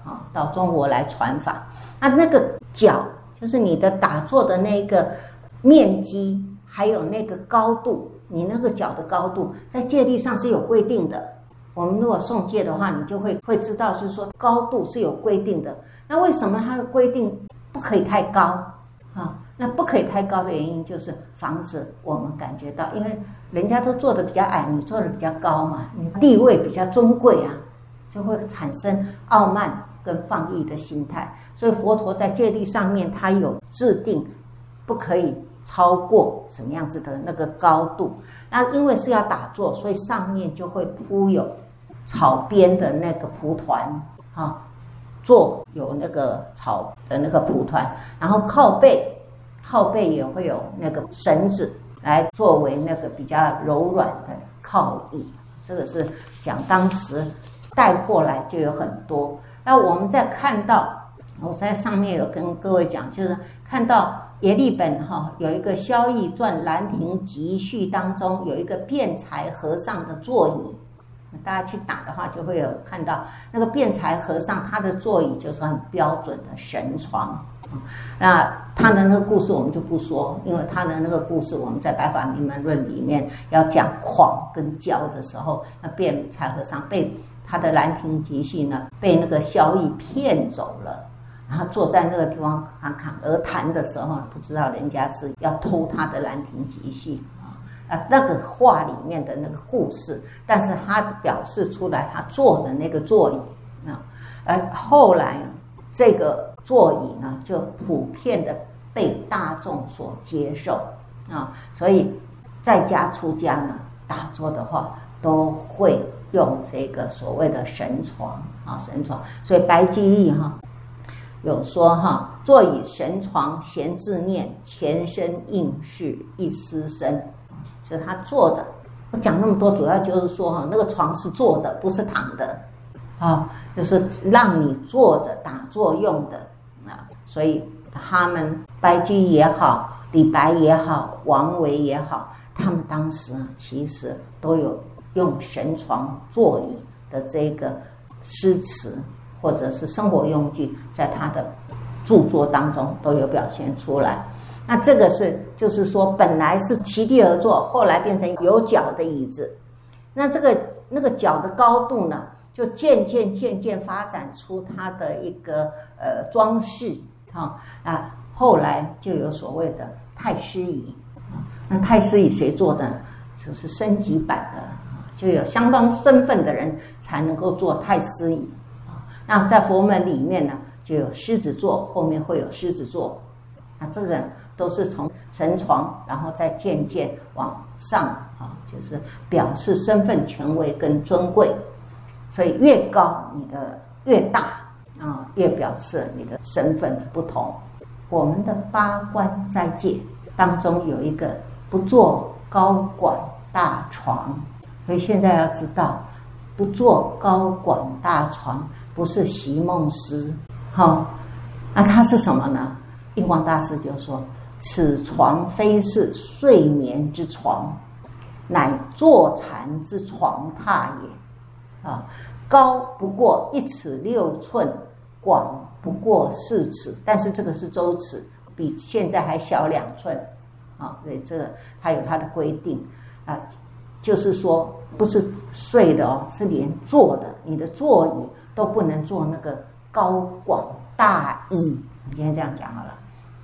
[SPEAKER 1] 到中国来传法。那个脚就是你的打坐的那个面积，还有那个高度，你那个脚的高度在戒律上是有规定的。我们如果诵戒的话，你就会知道是说高度是有规定的。那为什么它规定不可以太高那不可以太高的原因就是防止我们感觉到，因为人家都坐得比较矮，你坐得比较高嘛，你地位比较尊贵啊，就会产生傲慢跟放逸的心态。所以佛陀在戒律上面他有制定不可以超过什么样子的那个高度。那因为是要打坐，所以上面就会铺有草编的那个蒲团坐有那个草的那个蒲团，然后靠背也会有那个绳子来作为那个比较柔软的靠椅。这个是讲当时带过来就有很多。那我们再看到，我在上面有跟各位讲，就是看到耶利本有一个萧绎传兰亭集序当中有一个辩才和尚的座椅，大家去打的话就会有看到那个辩才和尚他的座椅就是很标准的神床。那他的那个故事我们就不说，因为他的那个故事我们在《百法明门论》里面要讲诳跟教的时候，那辩才和尚被他的兰亭集序呢被那个萧绎骗走了，然后坐在那个地方侃而谈的时候，不知道人家是要偷他的兰亭集序那个话里面的那个故事，但是他表示出来他坐的那个座椅后来这个座椅呢就普遍的被大众所接受所以在家出家呢打坐的话都会用这个所谓的神床神床。所以白居易有说坐以神床闲自念，前身应是一丝身。就是他坐着，我讲那么多主要就是说那个床是坐的，不是躺的就是让你坐着打坐用的所以他们白居易也好，李白也好，王维也好，他们当时其实都有用神床座椅的这个诗词或者是生活用具，在他的著作当中都有表现出来。那这个就是说本来是席地而坐，后来变成有脚的椅子。那那个脚的高度呢，就渐渐发展出它的一个装饰后来就有所谓的太师椅那太师椅谁做的？就是升级版的，就有相当身份的人才能够坐太师椅那在佛门里面呢，就有狮子座，后面会有狮子座。那这个都是从神床，然后再渐往上就是表示身份权威跟尊贵。所以越高你的越大越表示你的身份不同。我们的八关斋戒当中有一个不坐高广大床，所以现在要知道，不坐高广大床不是席梦思那它是什么呢？印光大师就说，此床非是睡眠之床，乃坐禅之床榻也高不过1尺6寸，广不过4尺，但是这个是周尺，比现在还小2寸所以这个它有它的规定就是说不是睡的是连坐的，你的座椅都不能坐那个高广大椅，今天这样讲好了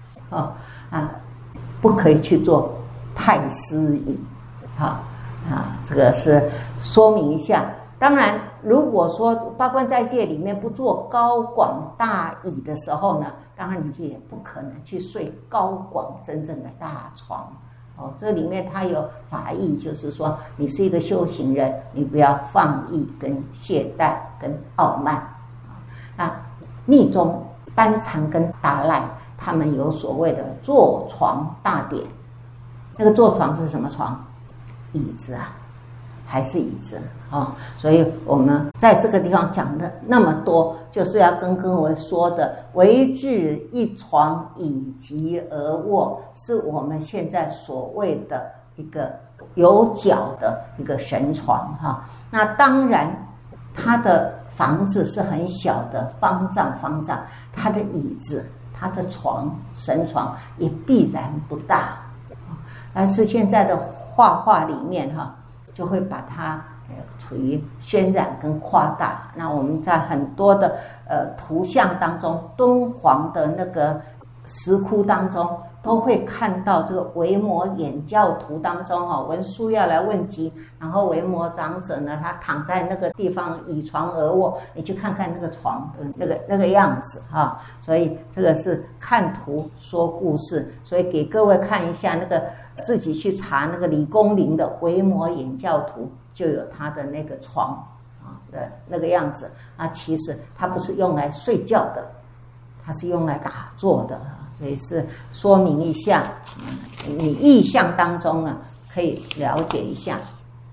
[SPEAKER 1] 不可以去做太师椅这个是说明一下。当然如果说八关斋戒里面不做高广大椅的时候呢，当然你也不可能去睡高广真正的大床这里面它有法义，就是说你是一个修行人，你不要放逸跟懈怠跟傲慢那密宗班禅跟达赖他们有所谓的坐床大典。那个坐床是什么床？椅子还是椅子所以我们在这个地方讲的那么多，就是要跟各位说的，唯至一床以及而卧，是我们现在所谓的一个有脚的一个神床那当然它的房子是很小的方丈，他的椅子、他的床、神床也必然不大。但是现在的画里面就会把它处于渲染跟夸大。那我们在很多的图像当中，敦煌的那个石窟当中都会看到这个维摩演教图当中文殊要来问疾，然后维摩长者呢，他躺在那个地方倚床而卧，你去看看那个床的那个样子所以这个是看图说故事。所以给各位看一下那个，自己去查那个李公麟的维摩演教图，就有他的那个床的那个样子。其实它不是用来睡觉的，它是用来打坐的。所以是说明一下，你意象当中呢可以了解一下。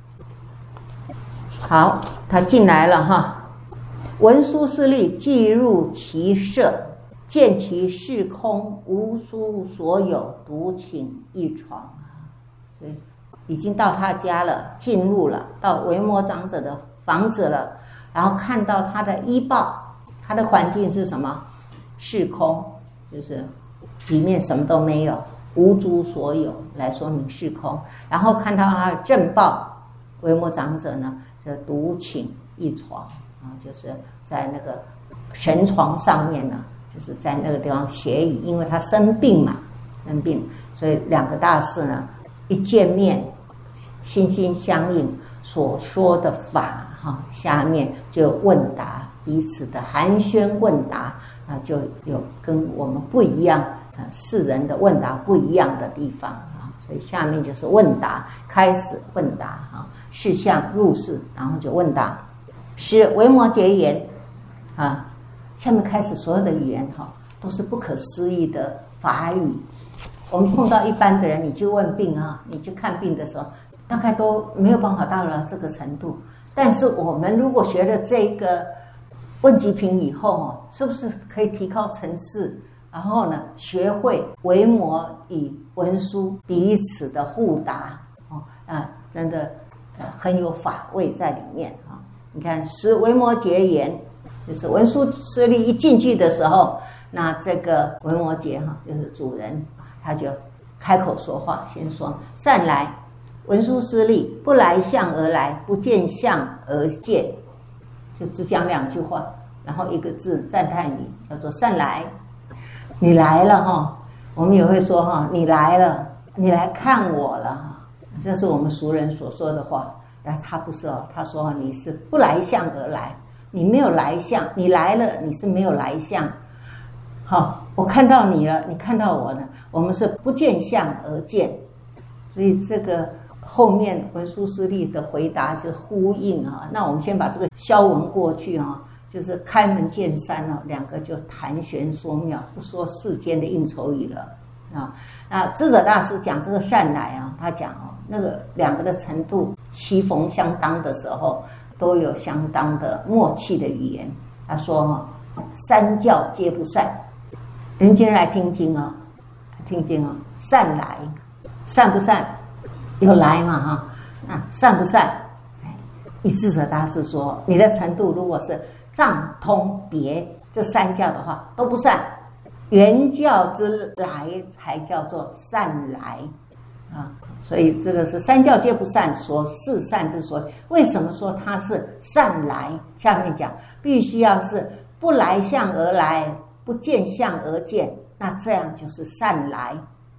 [SPEAKER 1] 好，他进来了文殊师利既入其舍，见其室空，无书所有，独寝一床。所以已经到他家了，进入了到维摩长者的房子了，然后看到他的衣报，他的环境是什么？室空，就是里面什么都没有，无诸所有，来说明室空。然后看到他的正报，维摩长者呢就独寝一床就是在那个神床上面呢，就是在那个地方斜倚，因为他生病嘛，所以两个大士呢一见面心心相印，所说的法下面就问答，彼此的寒暄问答就有跟我们不一样，世人的问答不一样的地方所以下面就是问答，开始问答事项入世，然后就问答。是维摩诘言下面开始所有的语言都是不可思议的法语。我们碰到一般的人，你就问病你去看病的时候，大概都没有办法到了这个程度。但是我们如果学了这个问疾品以后是不是可以提高层次，然后呢学会维摩与文殊彼此的互答真的很有法味在里面你看使维摩诘言，就是文殊师利一进去的时候，那这个维摩诘就是主人，他就开口说话，先说善来，文殊师利不来相而来，不见相而见，就只讲两句话，然后一个字赞叹语，叫做善来。你来了我们也会说你来了，你来看我了这是我们俗人所说的话。但他不是他说你是不来相而来，你没有来相，你来了你是没有来相。我看到你了，你看到我了，我们是不见相而见。所以这个后面文殊师利的回答就呼应那我们先把这个消文过去就是开门见山两个就谈玄说妙，不说世间的应酬语了那智者大师讲这个善来他讲那个两个的程度棋逢相当的时候，都有相当的默契的语言。他说三教皆不善，人间来听经听经善来，善不善？有来嘛善不善？以智者大师说，你的程度如果是藏通别这三教的话都不善，原教之来才叫做善来所以这个是三教皆不善，说是善之所以。为什么说它是善来？下面讲必须要是不来相而来，不见相而见，那这样就是善来。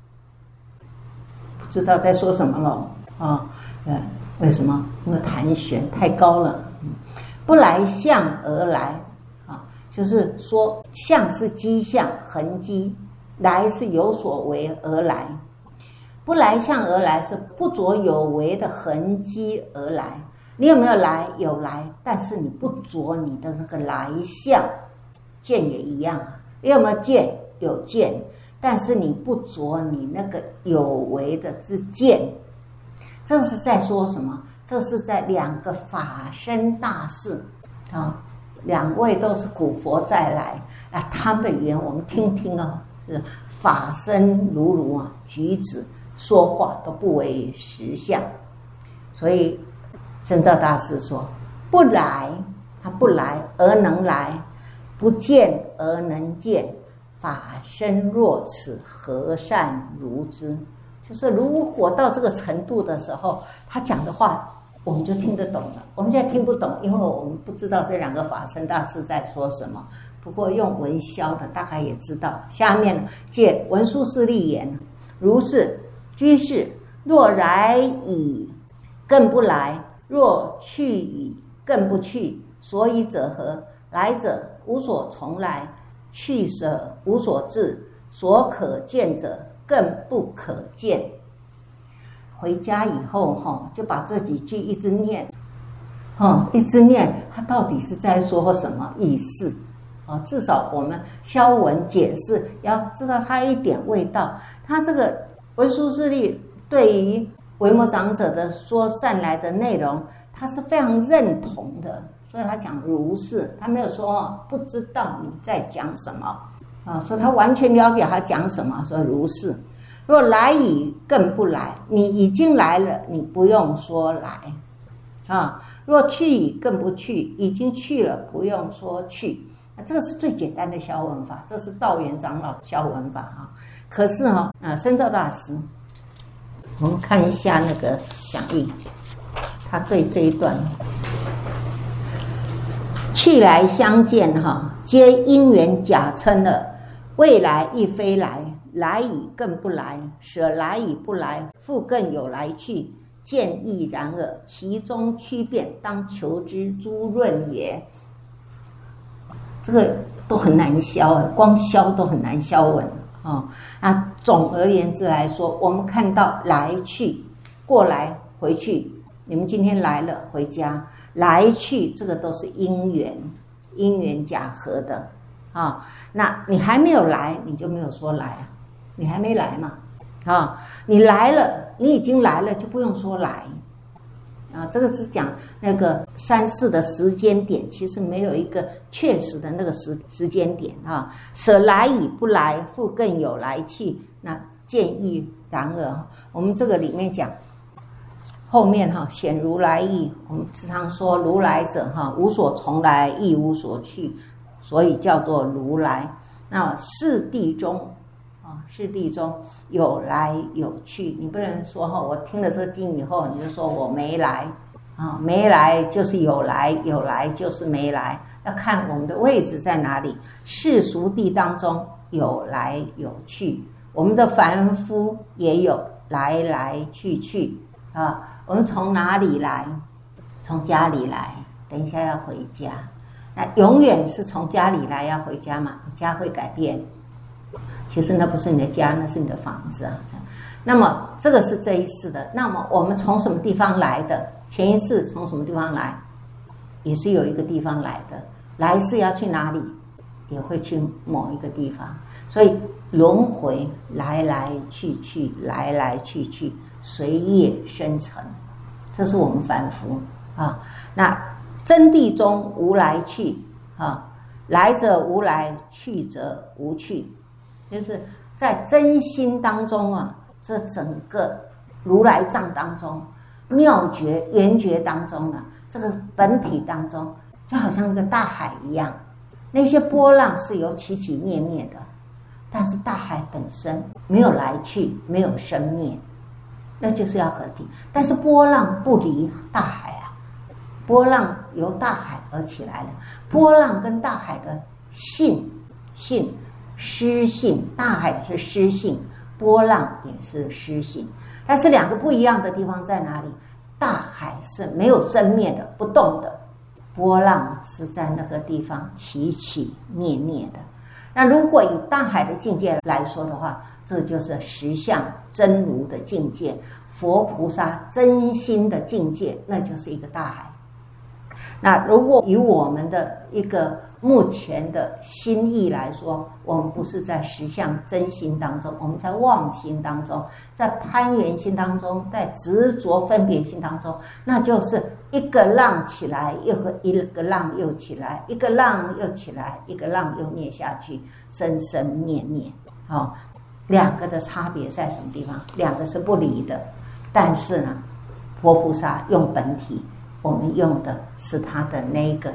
[SPEAKER 1] 不知道在说什么了为什么？因为谈玄太高了。不来相而来就是说相是迹象痕迹，来是有所为而来。不来相而来是不着有为的痕迹而来。你有没有来？有来，但是你不着你的那个来相。见也一样你有没有见？有见，但是你不着你那个有为的之见。这是在说什么？这是在两个法身大士两位都是古佛再来他们的语言我们听听是法身如如举止说话都不为实相。所以真照大师说不来他不来而能来，不见而能见，法身若此，何善如之？就是如果到这个程度的时候，他讲的话我们就听得懂了。我们现在听不懂，因为我们不知道这两个法身大师在说什么。不过用文消的大概也知道。下面借文殊师利言：如是居士，若来矣，更不来；若去矣，更不去。所以者何？来者无所从来，去者无所至，所可见者更不可见。回家以后就把这几句一直念，一直念，他到底是在说什么意思？至少我们消文解释要知道他一点味道。他这个文殊师利对于维摩长者的说善来的内容，他是非常认同的，所以他讲如是，他没有说不知道你在讲什么说他完全了解他讲什么，说如是。若来矣，更不来，你已经来了，你不用说来若去矣，更不去，已经去了，不用说去。这个是最简单的消文法，这是道元长老消文法可是深照大师，我们看一下那个讲义，他对这一段去来相见皆因缘假称了，未来亦非来，来矣更不来，舍来矣不来，复更有来去，见亦然耳，其中区变，当求之诸论也。这个都很难消光消都很难消文总而言之来说，我们看到来去、过来、回去，你们今天来了回家，来去这个都是因缘假合的那你还没有来，你就没有说来你还没来嘛你来了，你已经来了，就不用说来这个是讲那个三世的时间点，其实没有一个确实的那个时间点舍来矣不来，复更有来去，那见亦然耳。我们这个里面讲后面显如来意，我们时常说如来者无所从来，亦无所去，所以叫做如来。那四谛中有来有去，你不能说我听了这经以后你就说我没来没来就是有来，有来就是没来，要看我们的位置在哪里。世俗谛当中有来有去，我们的凡夫也有来来去去我们从哪里来？从家里来，等一下要回家，那永远是从家里来要回家嘛？家会改变，其实那不是你的家，那是你的房子那么这个是这一世的。那么我们从什么地方来的？前一世从什么地方来？也是有一个地方来的。来世要去哪里？也会去某一个地方。所以轮回来来去去，来来去去，随业生成，这是我们凡夫那真谛中无来去来者无来，去者无去，就是在真心当中这整个如来藏当中，妙觉圆觉当中这个本体当中，就好像一个大海一样，那些波浪是有起起灭灭的，但是大海本身没有来去，没有生灭，那就是要合体。但是波浪不离大海波浪由大海而起来了，波浪跟大海的性湿性，大海是湿性，波浪也是湿性，但是两个不一样的地方在哪里？大海是没有生灭的，不动的，波浪是在那个地方起起灭灭的。那如果以大海的境界来说的话，这就是实相真如的境界，佛菩萨真心的境界，那就是一个大海。那如果以我们的一个目前的心意来说，我们不是在实相真心当中，我们在妄心当中，在攀缘心当中，在执着分别心当中，那就是一个浪起来，一个浪又起来，一个浪又起来，一个浪又灭下去，生生灭灭两个的差别在什么地方？两个是不离的，但是呢，佛菩萨用本体，我们用的是他的那个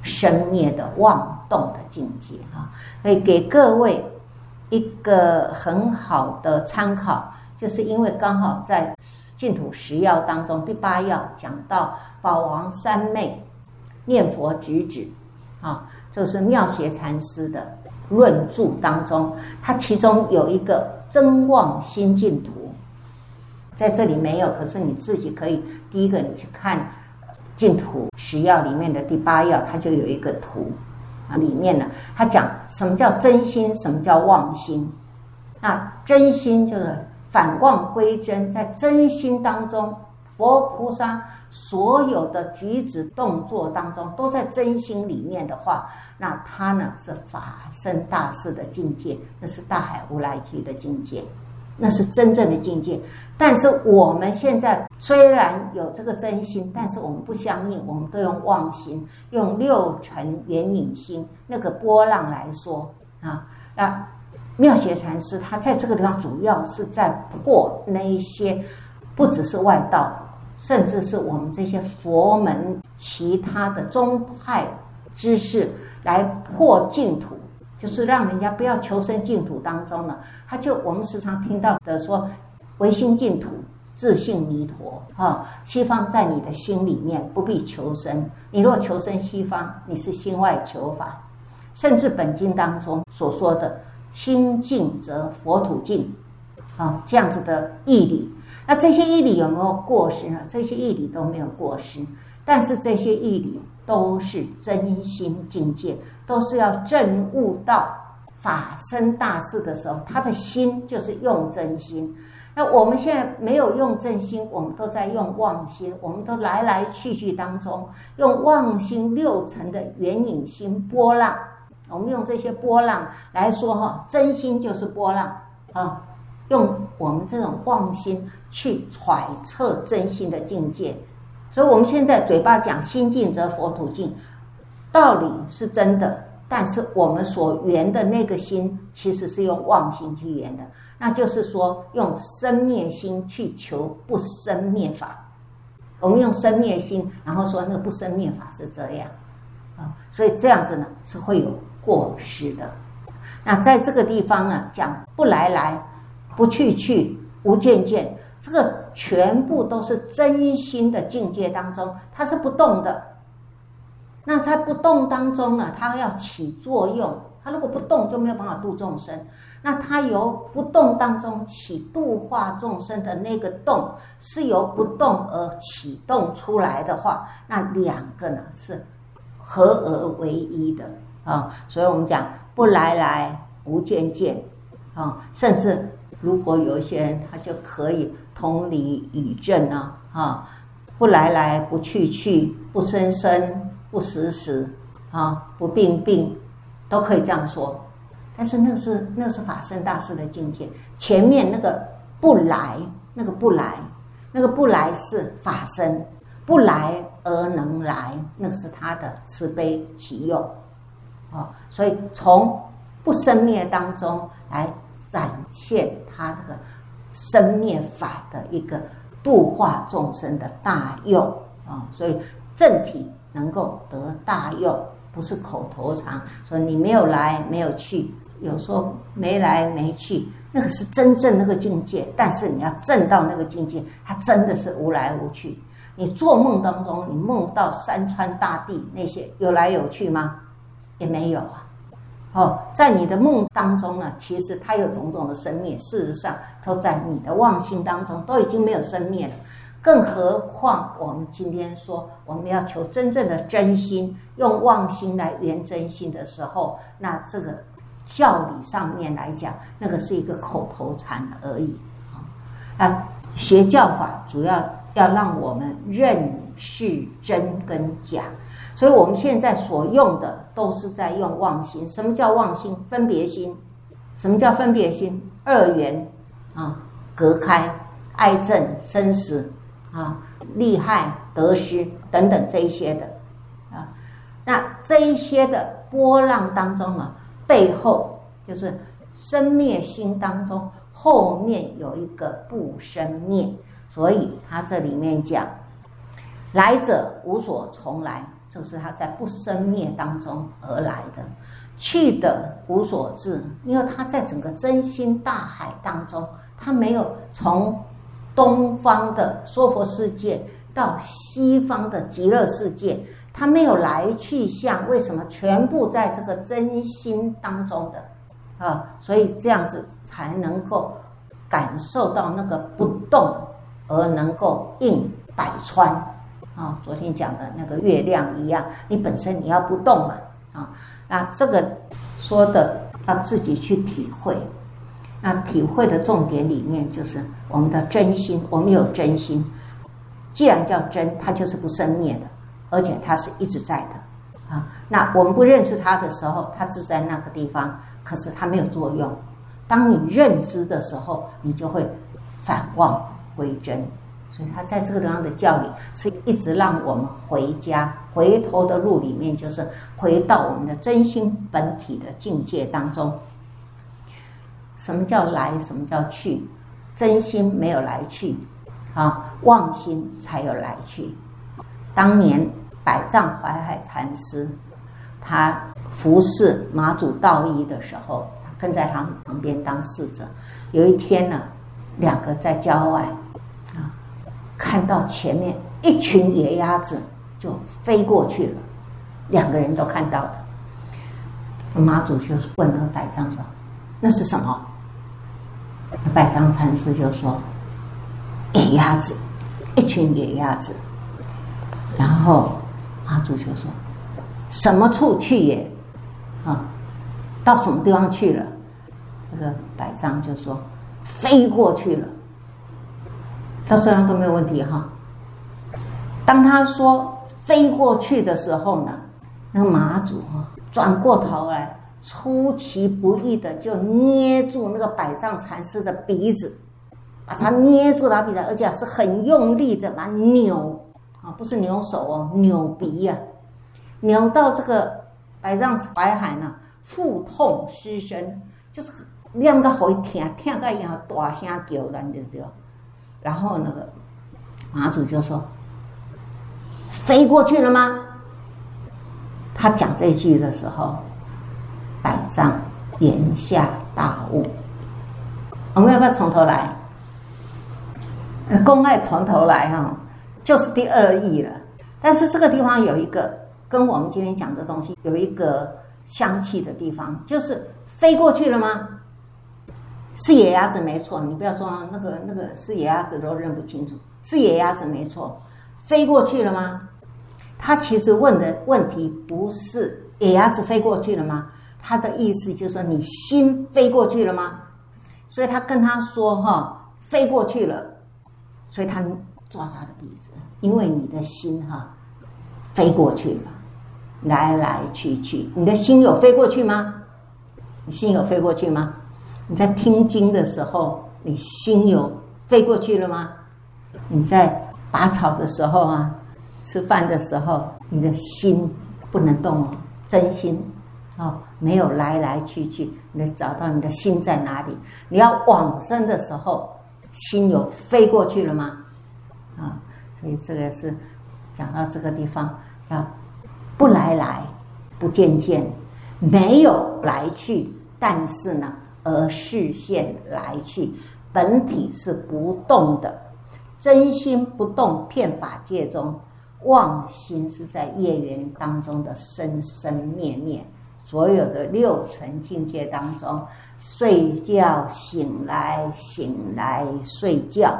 [SPEAKER 1] 生灭的妄动的境界啊。所以给各位一个很好的参考，就是因为刚好在净土10要当中第8要讲到宝王三昧念佛直指啊，这是妙协禅师的论著当中，它其中有一个真妄心净土，在这里没有，可是你自己可以第一个你去看净土10要里面的第8要，它就有一个图啊，里面呢它讲什么叫真心，什么叫妄心。那真心就是反妄归真，在真心当中，佛菩萨所有的举止动作当中都在真心里面的话，那它呢是法身大士的境界，那是大海无来居的境界，那是真正的境界。但是我们现在虽然有这个真心，但是我们不相应，我们都用妄心，用6尘缘影心那个波浪来说啊。那妙协禅师他在这个地方主要是在破那一些不只是外道，甚至是我们这些佛门其他的宗派知识来破净土，就是让人家不要求生净土当中呢。我们时常听到的说唯心净土自性弥陀啊，西方在你的心里面不必求生，你若求生西方，你是心外求法。甚至本经当中所说的心净则佛土净啊，这样子的义理。那这些义理有没有过失呢？这些义理都没有过失，但是这些义理都是真心境界，都是要证悟到法身大士的时候，他的心就是用真心。那我们现在没有用真心，我们都在用妄心，我们都来来去去当中用妄心6层的缘影心波浪，我们用这些波浪来说哈，真心就是波浪啊，用我们这种妄心去揣测真心的境界。所以我们现在嘴巴讲心净则佛土净，道理是真的，但是我们所缘的那个心其实是用妄心去缘的，那就是说用生灭心去求不生灭法。我们用生灭心，然后说那个不生灭法是这样啊，所以这样子呢是会有过失的。那在这个地方呢讲不来来，不去去，无见见，这个全部都是真心的境界当中，它是不动的。那在不动当中呢，它要起作用，它如果不动就没有办法度众生。那它由不动当中起度化众生的那个动，是由不动而启动出来的话，那两个呢是合而为一的啊。所以我们讲不来来，无见见啊，甚至如果有一些人他就可以同理以正啊，不来来，不去去，不生生，不死死啊，不病病，都可以这样说。但是那是法身大士的境界，前面那个不来，那个不来是法身，不来而能来，那是他的慈悲启用啊。所以从不生灭当中来展现他那个生灭法的一个度化众生的大用啊。所以正体能够得大用，不是口头禅说你没有来没有去，有时候没来没去，那个是真正那个境界。但是你要证到那个境界，它真的是无来无去。你做梦当中，你梦到山川大地那些有来有去吗？也没有啊。在你的梦当中呢，其实它有种种的生灭，事实上都在你的妄心当中都已经没有生灭了。更何况我们今天说我们要求真正的真心，用妄心来圆真心的时候，那这个教理上面来讲，那个是一个口头禅而已啊。学教法主要让我们认识真跟假，所以我们现在所用的都是在用妄心。什么叫妄心？分别心。什么叫分别心？二元啊，隔开爱憎生死啊，利害得失等等这一些的啊。那这一些的波浪当中呢，背后就是生灭心当中后面有一个不生灭。所以他这里面讲来者无所从来， 这是他在不生灭当中而来的。去的无所至，因为他在整个真心大海当中，他没有从东方的娑婆世界到西方的极乐世界，他没有来去相，为什么？全部在这个真心当中的所以这样子才能够感受到那个不动而能够应百川昨天讲的那个月亮一样，你本身你要不动嘛那这个说的要自己去体会。那体会的重点里面就是我们的真心，我们有真心，既然叫真，它就是不生灭的，而且它是一直在的那我们不认识它的时候，它只在那个地方，可是它没有作用。当你认知的时候，你就会返望归真。所以他在这个地方的教理是一直让我们回家，回头的路里面就是回到我们的真心本体的境界当中。什么叫来，什么叫去？真心没有来去妄心才有来去。当年百丈怀海禅师他服侍马祖道一的时候，他跟在他旁边当侍者。有一天呢，两个在郊外看到前面一群野鸭子就飞过去了，两个人都看到了。马祖就问了百丈说：“那是什么？”百丈禅师就说：“野鸭子，一群野鸭子。”然后马祖就说：“什么处去也？到什么地方去了？”这个百丈就说：“飞过去了。”到这样都没有问题当他说飞过去的时候呢，那个马祖转过头来，出其不意的就捏住那个百丈禅师的鼻子，把他捏住他鼻子，而且是很用力的把他扭不是扭手扭鼻扭到这个百丈怀海呢，腹痛失声，就是念到好听到一样大声叫人就然后那个马祖就说：“飞过去了吗？”他讲这句的时候，百丈言下大悟。我们要不要从头来？公爱从头来就是第二义了。但是这个地方有一个跟我们今天讲的东西有一个相契的地方，就是飞过去了吗？是野鸭子没错，你不要说那个是野鸭子都认不清楚，是野鸭子没错。飞过去了吗？他其实问的问题不是野鸭子飞过去了吗？他的意思就是说你心飞过去了吗？所以他跟他说飞过去了，所以他抓他的鼻子，因为你的心飞过去了，来来去去，你的心有飞过去吗？你心有飞过去吗？你在听经的时候，你心有飞过去了吗？你在拔草的时候吃饭的时候，你的心不能动真心没有来来去去，你找到你的心在哪里？你要往生的时候，心有飞过去了吗？所以这个是讲到这个地方，要不来来，不见见，没有来去，但是呢而视线来去，本体是不动的，真心不动，遍法界中，妄心是在业缘当中的生生灭灭，所有的六尘境界当中，睡觉醒来，醒来睡觉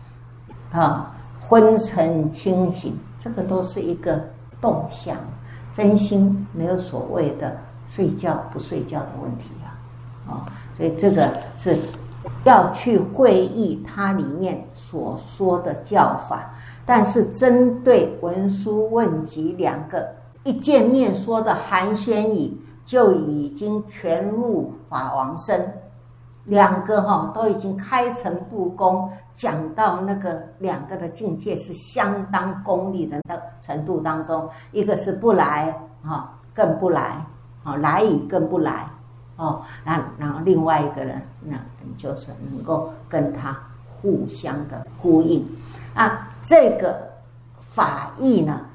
[SPEAKER 1] 昏沉清醒，这个都是一个动向。真心没有所谓的睡觉不睡觉的问题所以这个是要去会意它里面所说的教法。但是针对文殊问集两个一见面说的寒暄语，就已经全入法王身，两个都已经开诚布公，讲到那个两个的境界是相当功利的程度当中，一个是不来更不来来与更不来然后另外一个人那就是能够跟他互相的呼应这个法义呢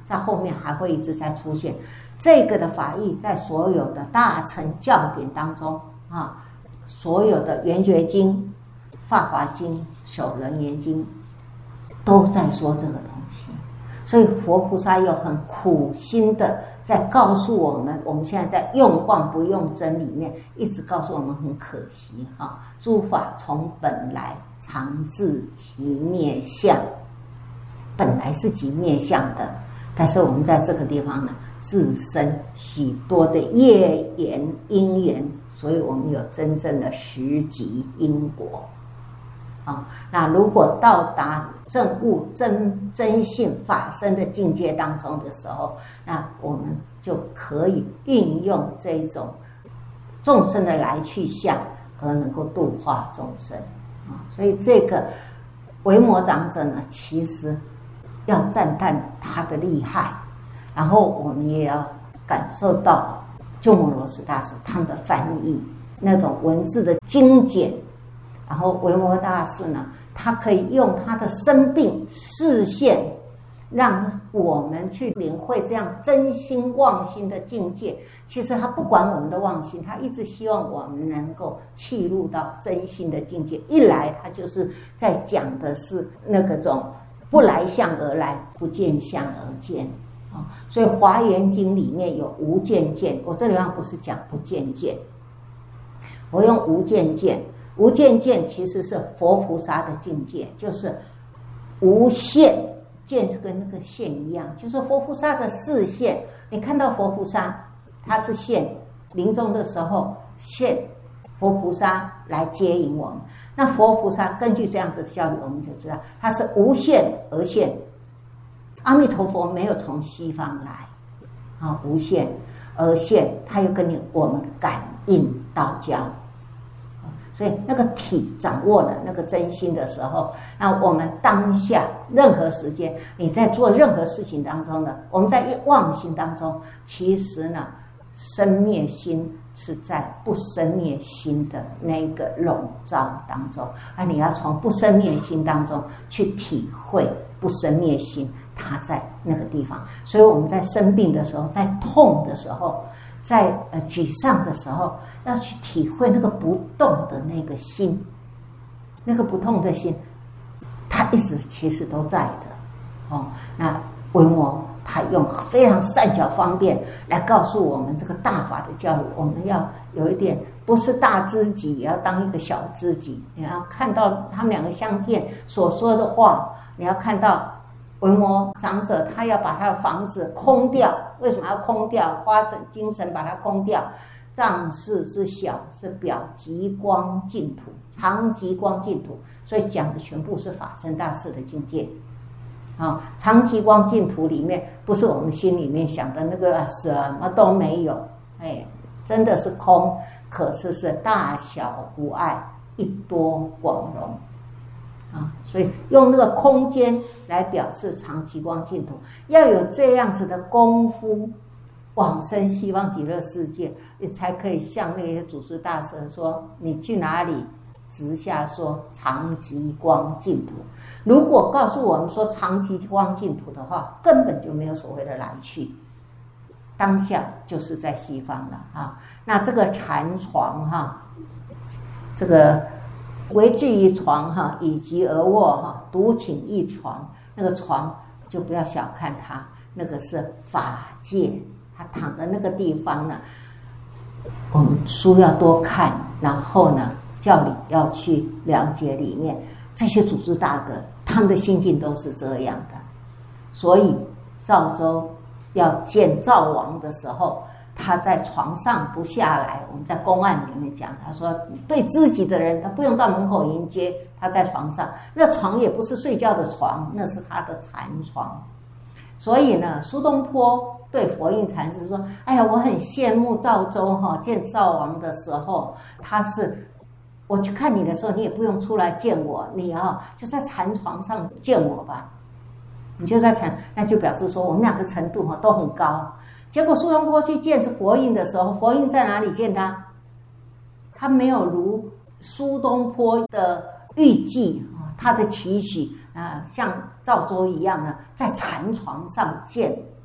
[SPEAKER 1] 在后面还会一直在出现。这个的法义在所有的大乘教典当中啊，所有的圆觉经、法华经、首楞严经都在说这个东西。所以佛菩萨又很苦心的在告诉我们，我们现在在用妄不用真里面一直告诉我们很可惜啊，诸法从本来常自即灭相，本来是即灭相的，但是我们在这个地方呢，自身许多的业缘因缘，所以我们有真正的实即因果啊。那如果到达正悟真性法身的境界当中的时候，那我们就可以运用这种众生的来去相，而能够度化众生啊。所以这个维摩长者呢，其实要赞叹他的厉害，然后我们也要感受到鸠摩罗什大师他们的翻译那种文字的精简。然后维摩大师呢，他可以用他的生病示现，让我们去领会这样真心妄心的境界。其实他不管我们的妄心，他一直希望我们能够契入到真心的境界。一来他就是在讲的是那个种不来相而来，不见相而见啊。所以华严经里面有无间见，我这里不是讲不见见，我用无间见。无间见其实是佛菩萨的境界，就是无限见，是跟那个线一样，就是佛菩萨的视线。你看到佛菩萨他是现，临终的时候现佛菩萨来接引我们，那佛菩萨根据这样子的教理，我们就知道他是无限而现。阿弥陀佛没有从西方来啊，无限而现，他又跟我们感应道交。所以那个体掌握了那个真心的时候，那我们当下任何时间，你在做任何事情当中呢，我们在妄心当中，其实呢，生灭心是在不生灭心的那个笼罩当中，而你要从不生灭心当中去体会不生灭心，它在那个地方。所以我们在生病的时候，在痛的时候，在沮丧的时候，要去体会那个不动的那个心，那个不动的心，它一直其实都在的哦。那维摩他用非常善巧方便来告诉我们这个大法的教育，我们要有一点不是大知己，也要当一个小知己。你要看到他们两个相见所说的话，你要看到维摩长者他要把他的房子空掉，为什么要空掉？花精神把它空掉。藏室之小是表极光净土，常极光净土，所以讲的全部是法身大士的境界。常极光净土里面不是我们心里面想的那个什么都没有，真的是空，可是是大小无碍，一多广容所以用那个空间来表示常极光净土，要有这样子的功夫，往生西方极乐世界，你才可以像那些祖师大师说，你去哪里直下说常极光净土。如果告诉我们说常极光净土的话，根本就没有所谓的来去，当下就是在西方了那这个禅床这个为至于床以及而卧独寝一床，那个床就不要小看它，那个是法界。他躺的那个地方呢，我们书要多看，然后呢，教理要去了解里面这些祖师大德，他们的心境都是这样的。所以赵州要见赵王的时候，他在床上不下来。我们在公案里面讲，他说对知己的人，他不用到门口迎接，他在床上，那床也不是睡觉的床，那是他的禅床。所以呢，苏东坡对佛印禅师说：“哎呀，我很羡慕赵州见赵王的时候，他是我去看你的时候，你也不用出来见我，你就在禅床上见我吧。你就在禅，那就表示说我们两个程度都很高。结果苏东坡去见佛印的时候，佛印在哪里见他？他没有如苏东坡的预计，他的期许像赵州一样呢，在禅床上见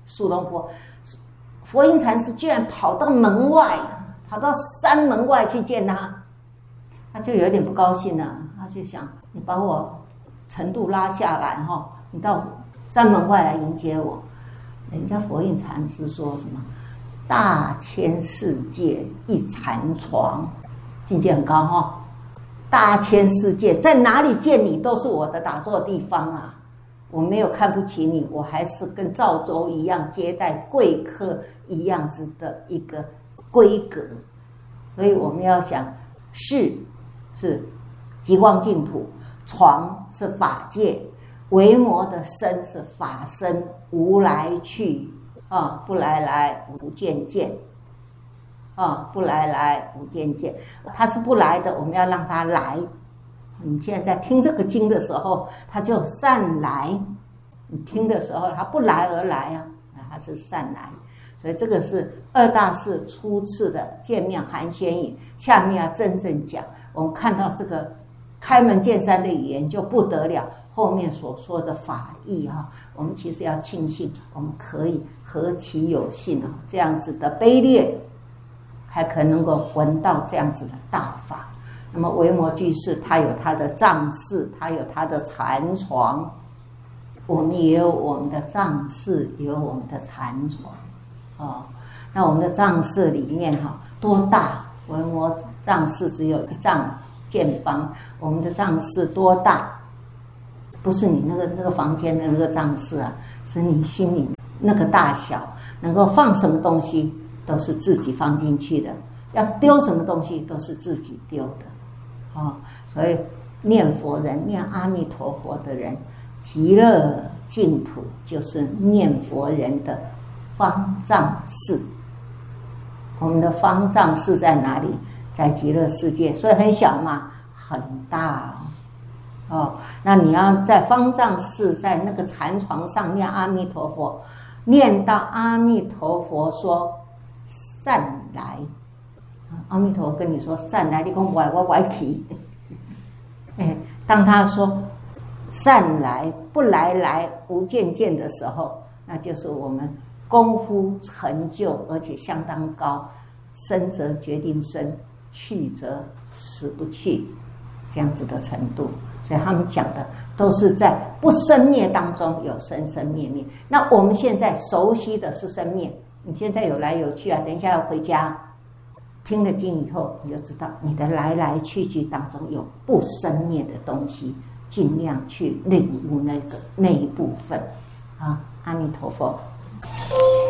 [SPEAKER 1] 苏东坡，佛印禅师居然跑到门外，跑到山门外去见他，他就有点不高兴了，他就想你把我程度拉下来哈，你到山门外来迎接我。人家佛印禅师说什么？大千世界一禅床，境界很高哈。大千世界在哪里见你都是我的打坐地方啊！我没有看不起你，我还是跟赵州一样接待贵客一样子的一个规格。所以我们要想，世是极光净土，床是法界，维摩的身是法身，无来去啊，不来来，无见见啊，不来来，无见见。他是不来的，我们要让他来。你现在在听这个经的时候，他就善来；你听的时候，他不来而来啊，他是善来。所以这个是二大士初次的见面寒暄语。下面要真正讲，我们看到这个开门见山的语言就不得了。后面所说的法义啊，我们其实要庆幸，我们可以何其有幸啊！这样子的卑劣，还可能够闻到这样子的大法。那么维摩居士他有他的藏室，他有他的禅床，我们也有我们的藏室，也有我们的禅床哦。那我们的藏室里面哈多大？维摩藏室只有一丈见方，我们的藏室多大？不是你那个房间的那个藏室啊，是你心里那个大小，能够放什么东西都是自己放进去的，要丢什么东西都是自己丢的。所以念佛人，念阿弥陀佛的人，极乐净土就是念佛人的方丈室。我们的方丈室在哪里？在极乐世界。所以很小嘛，很大哦。那你要在方丈室，在那个禅床上念阿弥陀佛，念到阿弥陀佛说善来，阿弥陀佛跟你说善来，你说我歪去。当他说善来，不来来，无见见的时候，那就是我们功夫成就而且相当高，生则决定生，去则死不去，这样子的程度。所以他们讲的都是在不生灭当中有生生灭灭。那我们现在熟悉的是生灭，你现在有来有去啊，等一下要回家，听了经以后，你就知道你的来来去去当中有不生灭的东西，尽量去领悟那一部分啊。阿弥陀佛。